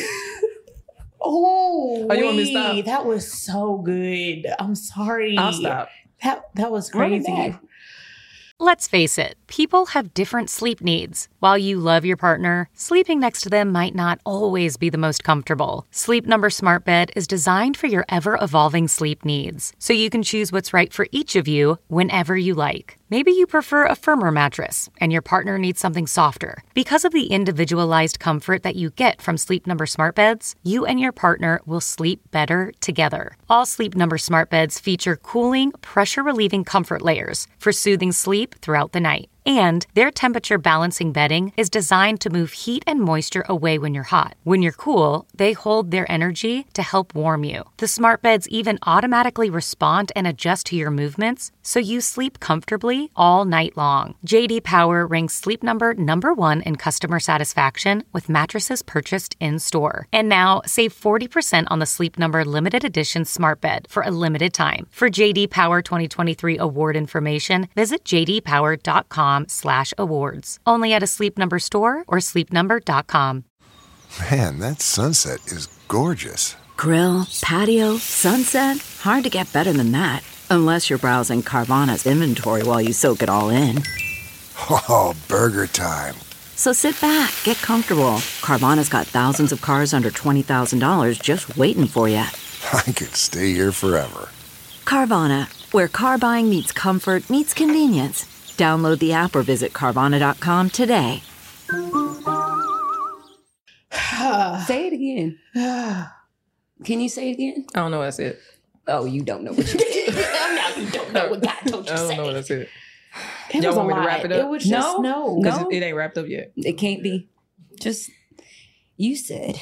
Oh, you want me to stop? That was so good. I'm sorry. I'll stop. That was Run it crazy. back. Let's face it, people have different sleep needs. While you love your partner, sleeping next to them might not always be the most comfortable. Sleep Number Smart Bed is designed for your ever-evolving sleep needs, so you can choose what's right for each of you whenever you like. Maybe you prefer a firmer mattress and your partner needs something softer. Because of the individualized comfort that you get from Sleep Number Smart Beds, you and your partner will sleep better together. All Sleep Number Smart Beds feature cooling, pressure-relieving comfort layers for soothing sleep throughout the night. And their temperature balancing bedding is designed to move heat and moisture away when you're hot. When you're cool, they hold their energy to help warm you. The smart beds even automatically respond and adjust to your movements, so you sleep comfortably all night long. J.D. Power ranks Sleep Number #1 in customer satisfaction with mattresses purchased in-store. And now, save 40% on the Sleep Number limited edition smart bed for a limited time. For J.D. Power 2023 award information, visit jdpower.com/awards. Only at a Sleep Number store or sleepnumber.com. Man, that sunset is gorgeous. Grill, patio, sunset. Hard to get better than that. Unless you're browsing Carvana's inventory while you soak it all in. Oh, burger time. So sit back, get comfortable. Carvana's got thousands of cars under $20,000 just waiting for you. I could stay here forever. Carvana, where car buying meets comfort meets convenience. Download the app or visit Carvana.com today. Say it again. Can you say it again? I don't know what I said. Oh, you don't know what you said. Now you don't know what God told you I to don't say. know what I said. It Y'all was want a me to lot. wrap it up? It was just no. Because it ain't wrapped up yet. It can't be. Just, you said.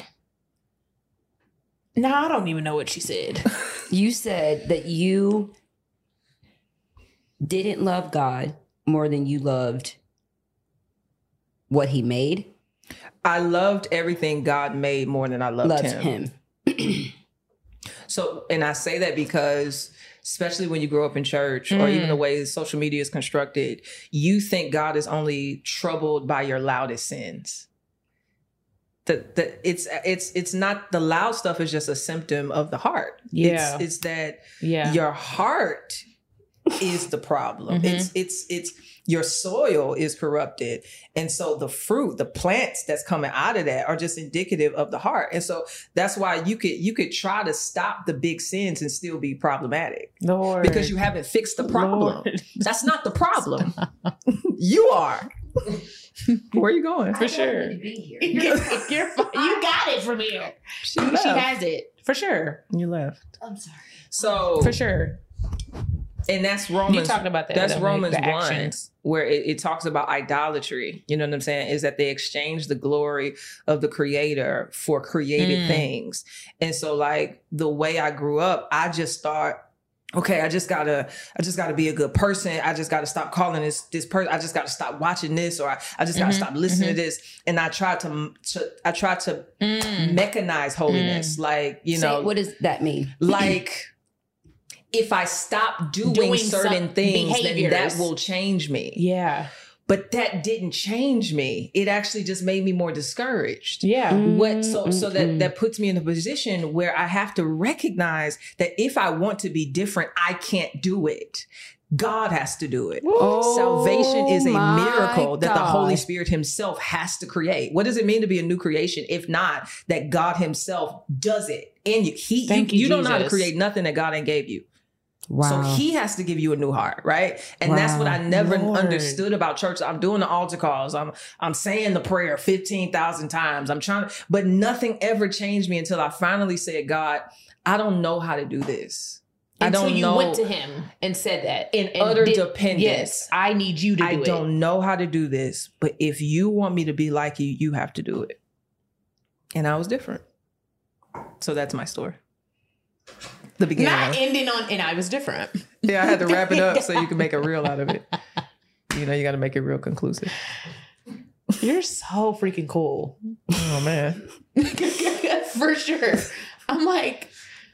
No, I don't even know what she said. You said that you didn't love God more than you loved what he made. I loved everything God made more than I loved him. So, and I say that because, especially when you grow up in church or even the way social media is constructed, you think God is only troubled by your loudest sins. It's not, the loud stuff is just a symptom of the heart. Yeah. It's that Yeah. your heart is the problem. It's your soil is corrupted. And so the fruit, the plants that's coming out of that are just indicative of the heart. And so that's why you could try to stop the big sins and still be problematic. Lord. Because you haven't fixed the problem. Lord. That's not the problem. You are. Where are you going? For sure. You got it from here. She has it. For sure. You left. I'm sorry. So For sure. And that's Romans. You talked about that. That's the Romans 1, actions. where it talks about idolatry. You know what I'm saying? Is that they exchange the glory of the creator for created things. And so like the way I grew up, I just thought, okay, I just gotta be a good person. I just gotta stop calling this person. I just gotta stop watching this, or I just gotta stop listening to this. And I tried to mechanize holiness. Like, you know, what does that mean? Like, if I stop doing certain things, then that will change me. Yeah. But that didn't change me. It actually just made me more discouraged. Yeah. So that puts me in a position where I have to recognize that if I want to be different, I can't do it. God has to do it. Salvation is a miracle that the Holy Spirit himself has to create. What does it mean to be a new creation? If not, that God himself does it in you. You don't know how to create nothing that God ain't gave you. Wow. So he has to give you a new heart, right? And that's what I never understood about church. I'm doing the altar calls. I'm saying the prayer 15,000 times. But nothing ever changed me until I finally said, God, I don't know how to do this. Until you went to him and said that. In utter dependence. Yes, I need you to do it. I don't know how to do this, but if you want me to be like you, you have to do it. And I was different. So that's my story. The beginning. Not ending on, and I was different. Yeah, I had to wrap it up so you can make a reel out of it. You know, you got to make it real conclusive. You're so freaking cool. Oh, man. For sure. I'm like,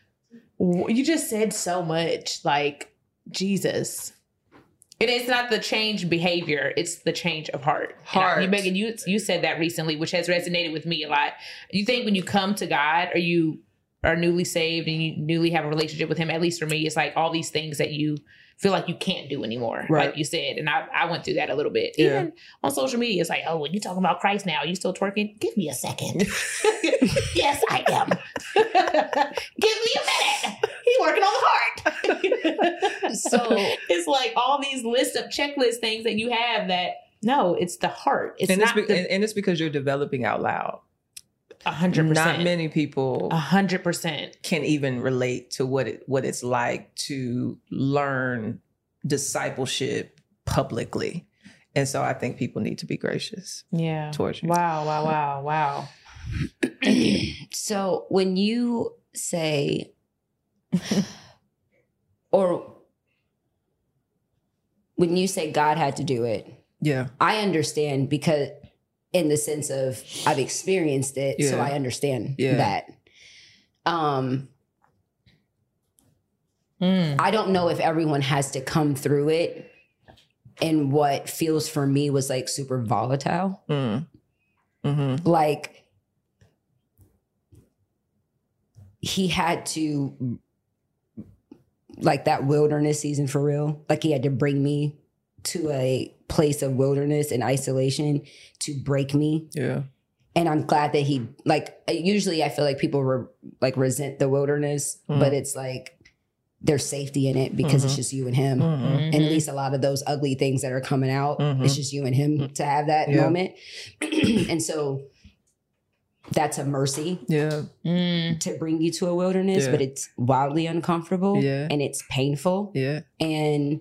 you just said so much, like, Jesus. And it's not the change behavior, it's the change of heart. Megan, you said that recently, which has resonated with me a lot. You think when you come to God, or you are newly saved and you newly have a relationship with him, at least for me, it's like all these things that you feel like you can't do anymore, like you said. And I went through that a little bit. Yeah. Even on social media, it's like, oh, when you talking about Christ now, you still twerking? Give me a second. Yes, I am. Give me a minute. He's working on the heart. So it's like all these lists of checklist things that you have that, no, it's the heart. And it's because you're developing out loud. 100%. Not many people 100% can even relate to what it's like to learn discipleship publicly And so I think people need to be gracious towards you. Wow. So when you say, or when you say God had to do it, I understand, because in the sense of I've experienced it, so I understand that. I don't know if everyone has to come through it, and what feels for me was like super volatile. Like he had to, like that wilderness season for real, like he had to bring me to a place of wilderness and isolation to break me. Yeah. And I'm glad that he, like, usually I feel like people resent the wilderness, but it's like there's safety in it because it's just you and him. And at least a lot of those ugly things that are coming out, it's just you and him to have that moment. And so that's a mercy to bring you to a wilderness, but it's wildly uncomfortable and it's painful. And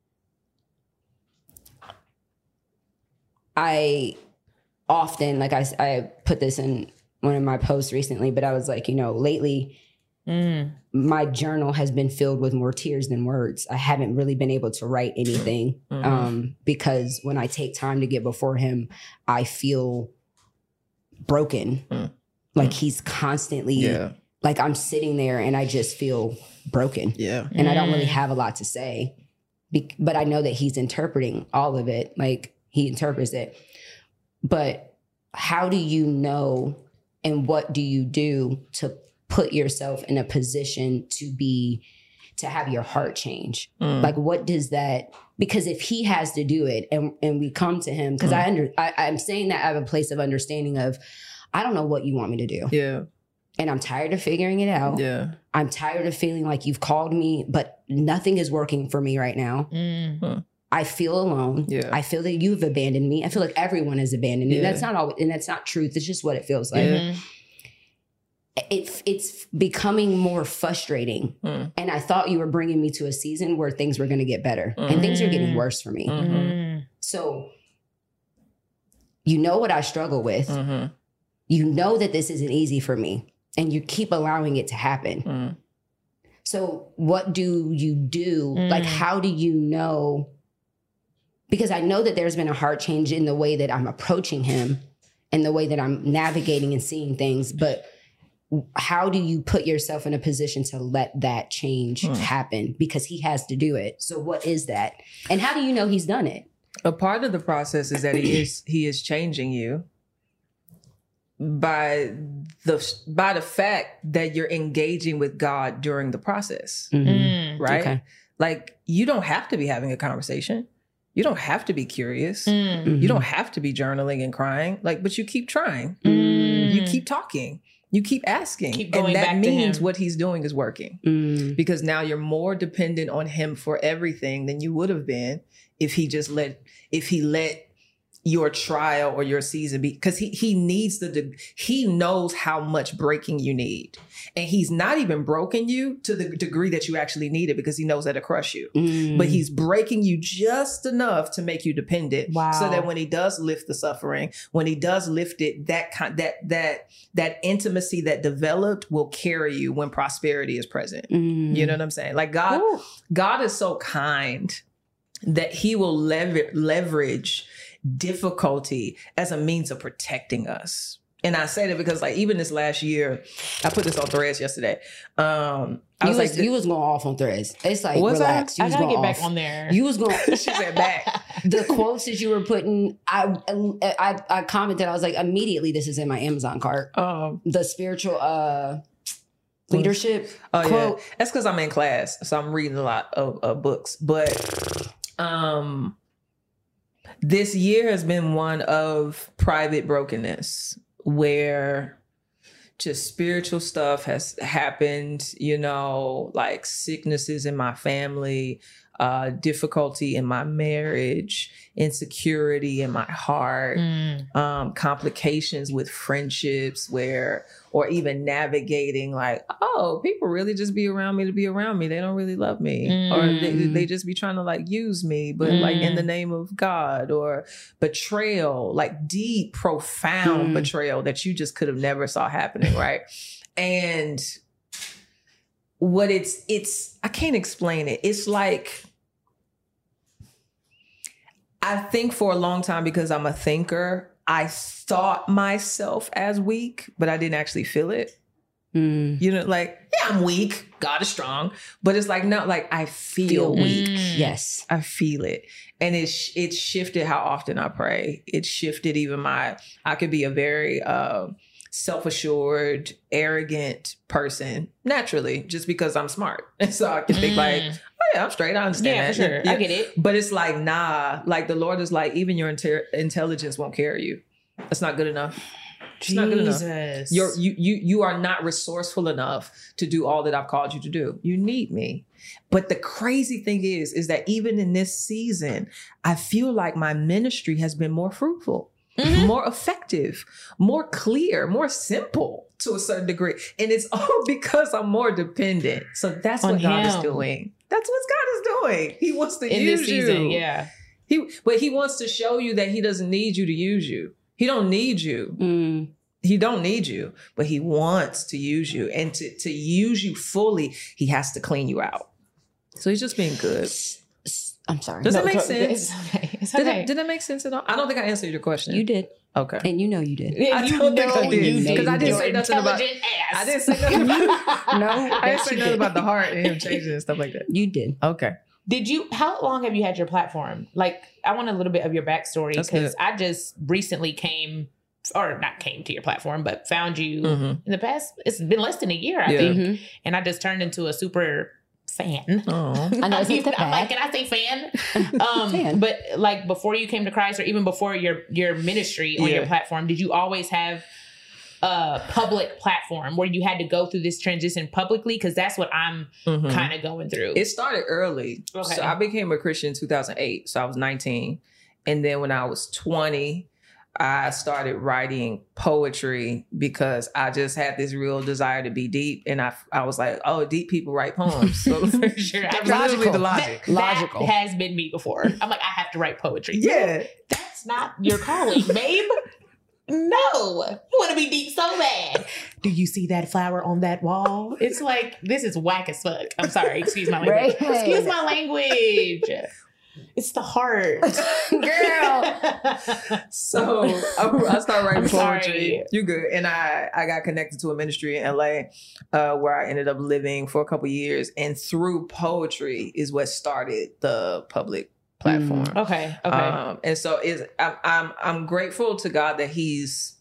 I often, like I put this in one of my posts recently, but I was like, lately my journal has been filled with more tears than words. I haven't really been able to write anything because when I take time to get before him, I feel broken. Like he's constantly, like I'm sitting there and I just feel broken. And I don't really have a lot to say, but I know that he's interpreting all of it. Like he interprets it. But how do you know, and what do you do to put yourself in a position to have your heart change? Like what does that, because if he has to do it and we come to him, because I'm saying that out of a place of understanding of, I don't know what you want me to do. And I'm tired of figuring it out. I'm tired of feeling like you've called me, but nothing is working for me right now. I feel alone. I feel that you've abandoned me. I feel like everyone has abandoned me. That's not always, and that's not truth. It's just what it feels like. It's becoming more frustrating. And I thought you were bringing me to a season where things were going to get better, and things are getting worse for me. So you know what I struggle with. You know that this isn't easy for me, and you keep allowing it to happen. So what do you do? Like, how do you know? Because I know that there's been a heart change in the way that I'm approaching him and the way that I'm navigating and seeing things. But how do you put yourself in a position to let that change happen? Because he has to do it. So what is that? And how do you know he's done it? A part of the process is that he is changing you by the fact that you're engaging with God during the process. Right? Okay. Like you don't have to be having a conversation. You don't have to be curious. You don't have to be journaling and crying. Like, but you keep trying. You keep talking. You keep asking. Keep going and that back to means him. what he's doing is working. Because now you're more dependent on him for everything than you would have been if he let your trial or your season be, because he knows how much breaking you need. And he's not even broken you to the degree that you actually need it, because he knows that'll crush you. But he's breaking you just enough to make you dependent. So that when he does lift the suffering, when he does lift it, that intimacy that developed will carry you when prosperity is present. You know what I'm saying? Like God is so kind that he will leverage difficulty as a means of protecting us. And I say that because, like, even this last year, I put this on Threads yesterday. You was going off on Threads. It's like, relax. I gotta get back on there. You was going. She said back. The quotes that you were putting, I commented. I was like, immediately, this is in my Amazon cart. The spiritual leadership quote. Yeah. That's because I'm in class, so I'm reading a lot of books. But this year has been one of private brokenness, where just spiritual stuff has happened, like sicknesses in my family, difficulty in my marriage, insecurity in my heart, complications with friendships or even navigating like, oh, people really just be around me to be around me. They don't really love me. Or they just be trying to like use me, but like in the name of God, or betrayal, like deep, profound betrayal that you just could have never saw happening. Right. And what it's, I can't explain it. It's like, I think for a long time, because I'm a thinker, I thought myself as weak, but I didn't actually feel it. You know, like, yeah, I'm weak. God is strong. But it's like, no, like I feel weak. Yes. I feel it. And it's shifted how often I pray. It shifted even I could be a very self-assured, arrogant person naturally, just because I'm smart. And so I can think like, oh yeah, I'm straight. I understand that. For sure. Yeah. I get it. But it's like, nah, like the Lord is like, even your intelligence won't carry you. That's not good enough. It's not good enough. You are not resourceful enough to do all that I've called you to do. You need me. But the crazy thing is that even in this season, I feel like my ministry has been more fruitful, more effective, more clear, more simple to a certain degree. And it's all because I'm more dependent. So that's what God is doing. That's what God is doing. He wants to use you. Season, yeah. But he wants to show you that he doesn't need you to use you. He don't need you. He don't need you, but he wants to use you. And to use you fully, he has to clean you out. So he's just being good. I'm sorry. Does that make sense? It's okay. It's okay. Did that make sense at all? I don't think I answered your question. You did. Okay. And you know you did. I don't think I did. Because I didn't say nothing about I didn't say nothing about No. I didn't say nothing about the heart and him changing and stuff like that. You did. Okay. How long have you had your platform? Like, I want a little bit of your backstory, because I just recently came to your platform, but found you in the past. It's been less than a year, I think. And I just turned into a super fan. I know it's I'm like, can I say fan? Fan. But like before you came to Christ, or even before your ministry on your platform, did you always have a public platform where you had to go through this transition publicly? Because that's what I'm kind of going through. It started early. Okay. So I became a Christian in 2008. So I was 19. And then when I was 20, I started writing poetry because I just had this real desire to be deep. And I was like, oh, deep people write pomes. So For sure. that's literally the logic. That has been me before. I'm like, I have to write poetry. Yeah. That's not your calling, babe. No. You want to be deep so bad. Do you see that flower on that wall? It's like, this is whack as fuck. I'm sorry. Excuse my language. Right. Excuse my language. It's the heart. Girl. So I started writing poetry. Sorry. You're good. And I got connected to a ministry in LA where I ended up living for a couple of years. And through poetry is what started the public platform. Okay. And so I'm grateful to God that he's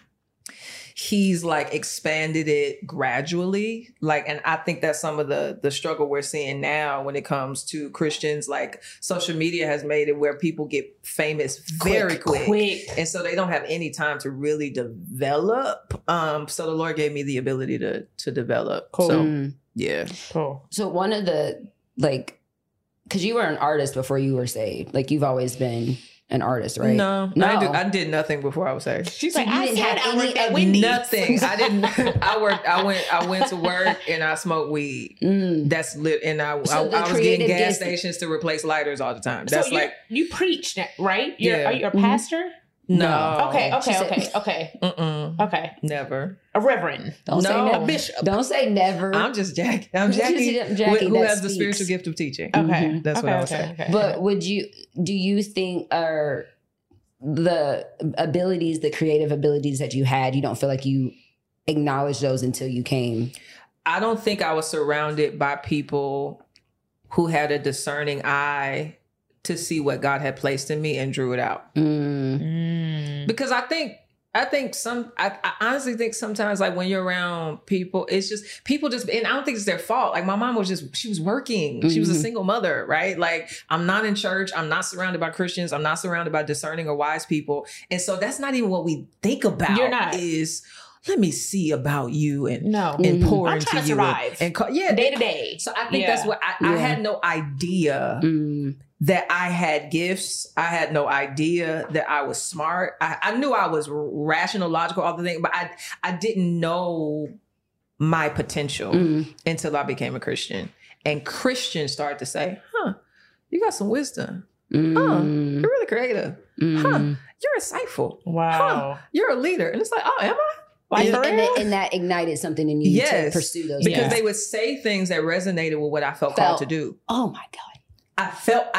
like expanded it gradually. Like, and I think that's some of the struggle we're seeing now when it comes to Christians. Like, social media has made it where people get famous very quick. And so they don't have any time to really develop. So the Lord gave me the ability to develop. Cool. So yeah. Cool. So one of the, like, because you were an artist before you were saved. Like, you've always been an artist, right? No. I did nothing before I was saved. She's So like, you I didn't said have I worked any at Wendy's. Nothing. I didn't. I went to work and I smoked weed. That's lit. And I was getting gas stations to replace lighters all the time. That's so you preach, right? Are you a pastor? No. Okay. Mm-mm. Okay. Never. A reverend. Don't say No. never. A bishop. Don't say never. I'm just Jackie. I'm Jackie, Jackie who that has the speaks. spiritual gift of teaching. Okay. That's what I would say. Okay. But do you think the abilities, the creative abilities that you had, you don't feel like you acknowledged those until you came? I don't think I was surrounded by people who had a discerning eye to see what God had placed in me and drew it out. Because I honestly think sometimes, like, when you're around people, it's just, people just, and I don't think it's their fault. Like, my mom she was working. She was a single mother, right? Like, I'm not in church. I'm not surrounded by Christians. I'm not surrounded by discerning or wise people. And so that's not even what we think about. You're not. let me see about you and Mm-hmm. pour I'm into trying to you. survive. Day to day. So I think that's what I had no idea that I had gifts. I had no idea that I was smart. I knew I was rational, logical, all the things, but I didn't know my potential until I became a Christian. And Christians started to say, you got some wisdom. You're really creative. You're insightful. Wow. You're a leader. And it's like, oh, am I? Like, for real? And that ignited something in you to pursue those. Because they would say things that resonated with what I felt called to do. Oh my God. I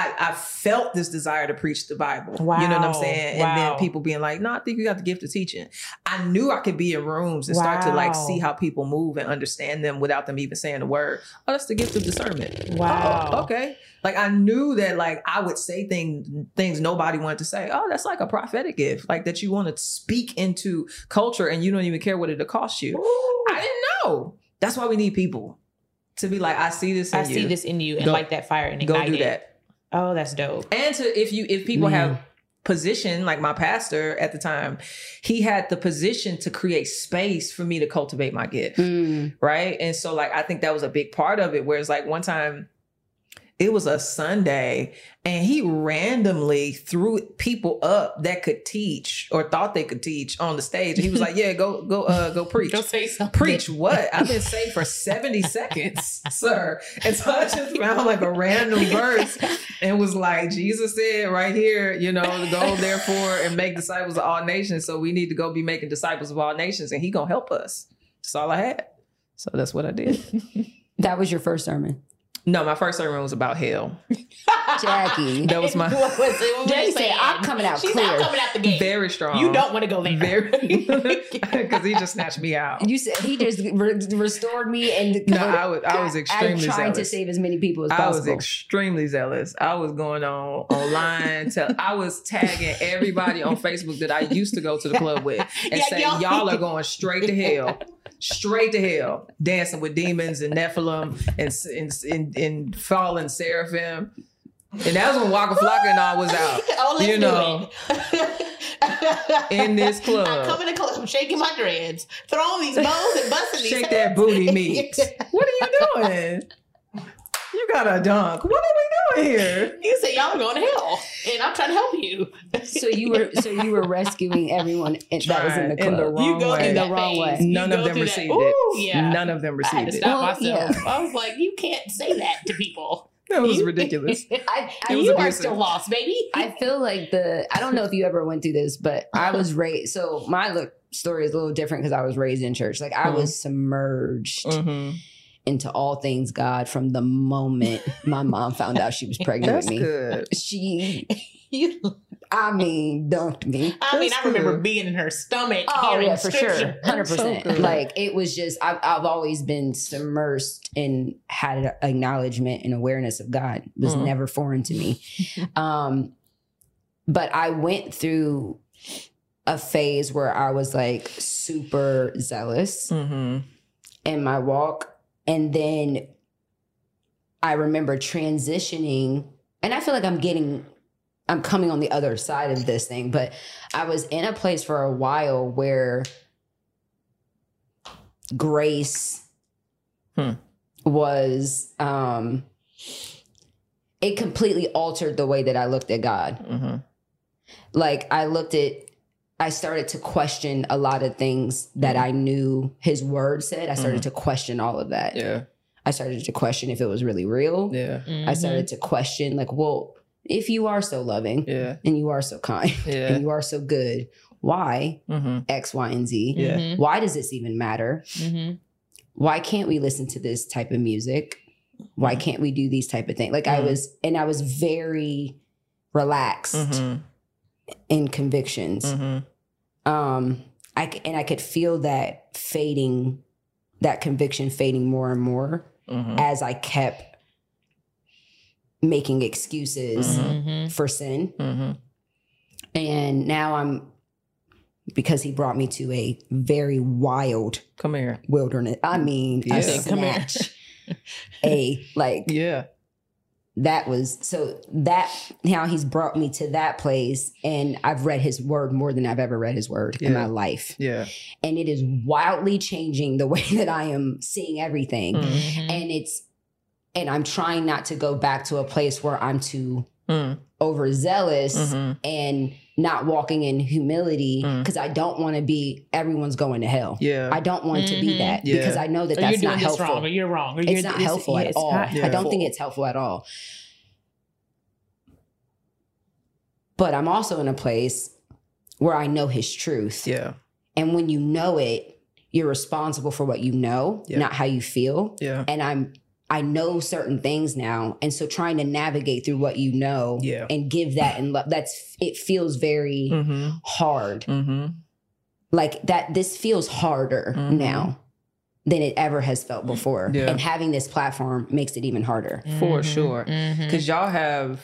felt this desire to preach the Bible. Wow. You know what I'm saying? Wow. And then people being like, no, I think you got the gift of teaching. I knew I could be in rooms and start to like see how people move and understand them without them even saying a word. Oh, that's the gift of discernment. Wow. Oh, okay. Like I knew that like I would say things nobody wanted to say. Oh, that's like a prophetic gift. Like that you want to speak into culture and you don't even care what it'll cost you. Ooh. I didn't know. That's why we need people. To be like, I see this in you. I see this in you and like that fire and ignite go do that. Oh, that's dope. And if people have position, like my pastor at the time, he had the position to create space for me to cultivate my gift. Right. And so like, I think that was a big part of it, where it's like one time it was a Sunday and he randomly threw people up that could teach or thought they could teach on the stage. And he was like, yeah, go preach. Go say something. Preach what? I've been saved for 70 seconds, sir. And so I just found like a random verse and was like, Jesus said right here, you know, to go therefore and make disciples of all nations. So we need to go be making disciples of all nations and he gonna help us. That's all I had. So that's what I did. That was your first sermon? No, my first sermon was about hell. Jackie. That was my... What was it? Jackie said, I'm coming out She's clear. not coming out the gate. Very strong. You don't want to go there. Very... Because he just snatched me out. You said he just restored me and... No, I was extremely trying zealous. to save as many people as possible. I was extremely zealous. I was going online. I was tagging everybody on Facebook that I used to go to the club with and saying, y'all are going straight to hell. Straight to hell, dancing with demons and Nephilim and fallen seraphim. And that was when Waka Flocka and all was out. Oh, let's do it. In this club. I come in the club, shaking my dreads, throwing these bones and busting these Shake that booty meat. What are you doing? You got a dunk. What are we doing here? You say y'all are going to hell, and I'm trying to help you. So you were rescuing everyone that was in the club. In the wrong you go way. through In the that wrong phase. way. None of them received it. Yeah. None of them I had received to it. stop Well, myself. yeah. I was like, you can't say that to people. That was ridiculous. You are still lost, baby. I feel like I don't know if you ever went through this, but I was raised, so my story is a little different because I was raised in church. Like I was submerged into all things God from the moment my mom found out she was pregnant with me. Good. She, dunked me. I remember being in her stomach. Oh hearing yeah, for sure, scripture. 100%. Like it was just, I've always been submersed and had an acknowledgement and awareness of God. It was never foreign to me. But I went through a phase where I was like super zealous in my walk. And then I remember transitioning, and I feel like I'm coming on the other side of this thing, but I was in a place for a while where grace was, it completely altered the way that I looked at God. Like I started to question a lot of things that I knew his word said. I started to question all of that. Yeah. I started to question if it was really real. Yeah. I started to question like, well, if you are so loving and you are so kind and you are so good, why X, Y, and Z? Yeah. Why does this even matter? Why can't we listen to this type of music? Why can't we do these type of things? Like I was very relaxed in convictions. I could feel that fading, that conviction fading more and more as I kept making excuses for sin. And now because he brought me to a very wild wilderness. I mean, a snatch. that now he's brought me to that place, and I've read his word more than I've ever read his word in my life. Yeah. And it is wildly changing the way that I am seeing everything. And I'm trying not to go back to a place where I'm too overzealous and not walking in humility, because I don't want to be everyone's going to hell. Yeah. I don't want to be that because I know that that's not helpful. Wrong, or you're wrong. Or it's not helpful at all. I don't think it's helpful at all. But I'm also in a place where I know his truth. Yeah. And when you know it, you're responsible for what you know, not how you feel. Yeah. And I know certain things now. And so trying to navigate through what you know and give that and love, it feels very hard. Like that, this feels harder now than it ever has felt before. Yeah. And having this platform makes it even harder. For sure. Because y'all have,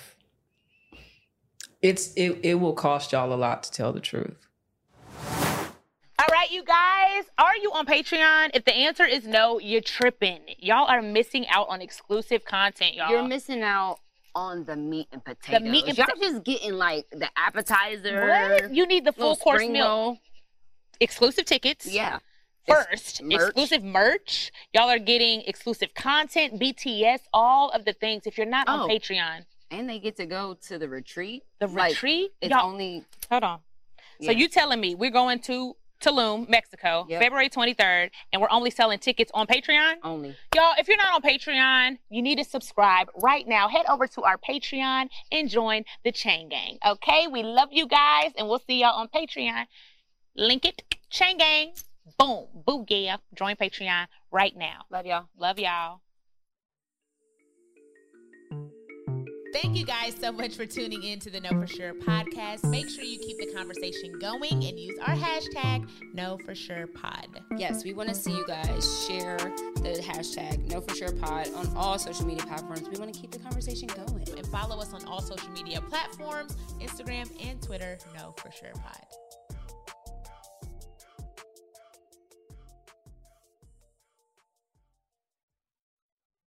it will cost y'all a lot to tell the truth. All right, you guys, are you on Patreon? If the answer is no, you're tripping. Y'all are missing out on exclusive content, y'all. You're missing out on the meat and potatoes. Y'all just getting like the appetizer. What? You need the full course meal. Exclusive tickets. Yeah. First, exclusive merch. Y'all are getting exclusive content, BTS, all of the things. If you're not on Patreon. And they get to go to the retreat. The retreat? It's y'all, only... Hold on. Yeah. So you telling me we're going to Tulum, Mexico, February 23rd, and we're only selling tickets on Patreon? Only. Y'all, if you're not on Patreon, you need to subscribe right now. Head over to our Patreon and join the Chain Gang, okay? We love you guys, and we'll see y'all on Patreon. Link it, Chain Gang. Boom. Booyah. Join Patreon right now. Love y'all. Love y'all. Thank you guys so much for tuning in to the Know For Sure podcast. Make sure you keep the conversation going and use our hashtag KnowForSurePod. Yes, we want to see you guys share the hashtag KnowForSurePod on all social media platforms. We want to keep the conversation going. And follow us on all social media platforms, Instagram and Twitter, KnowForSurePod.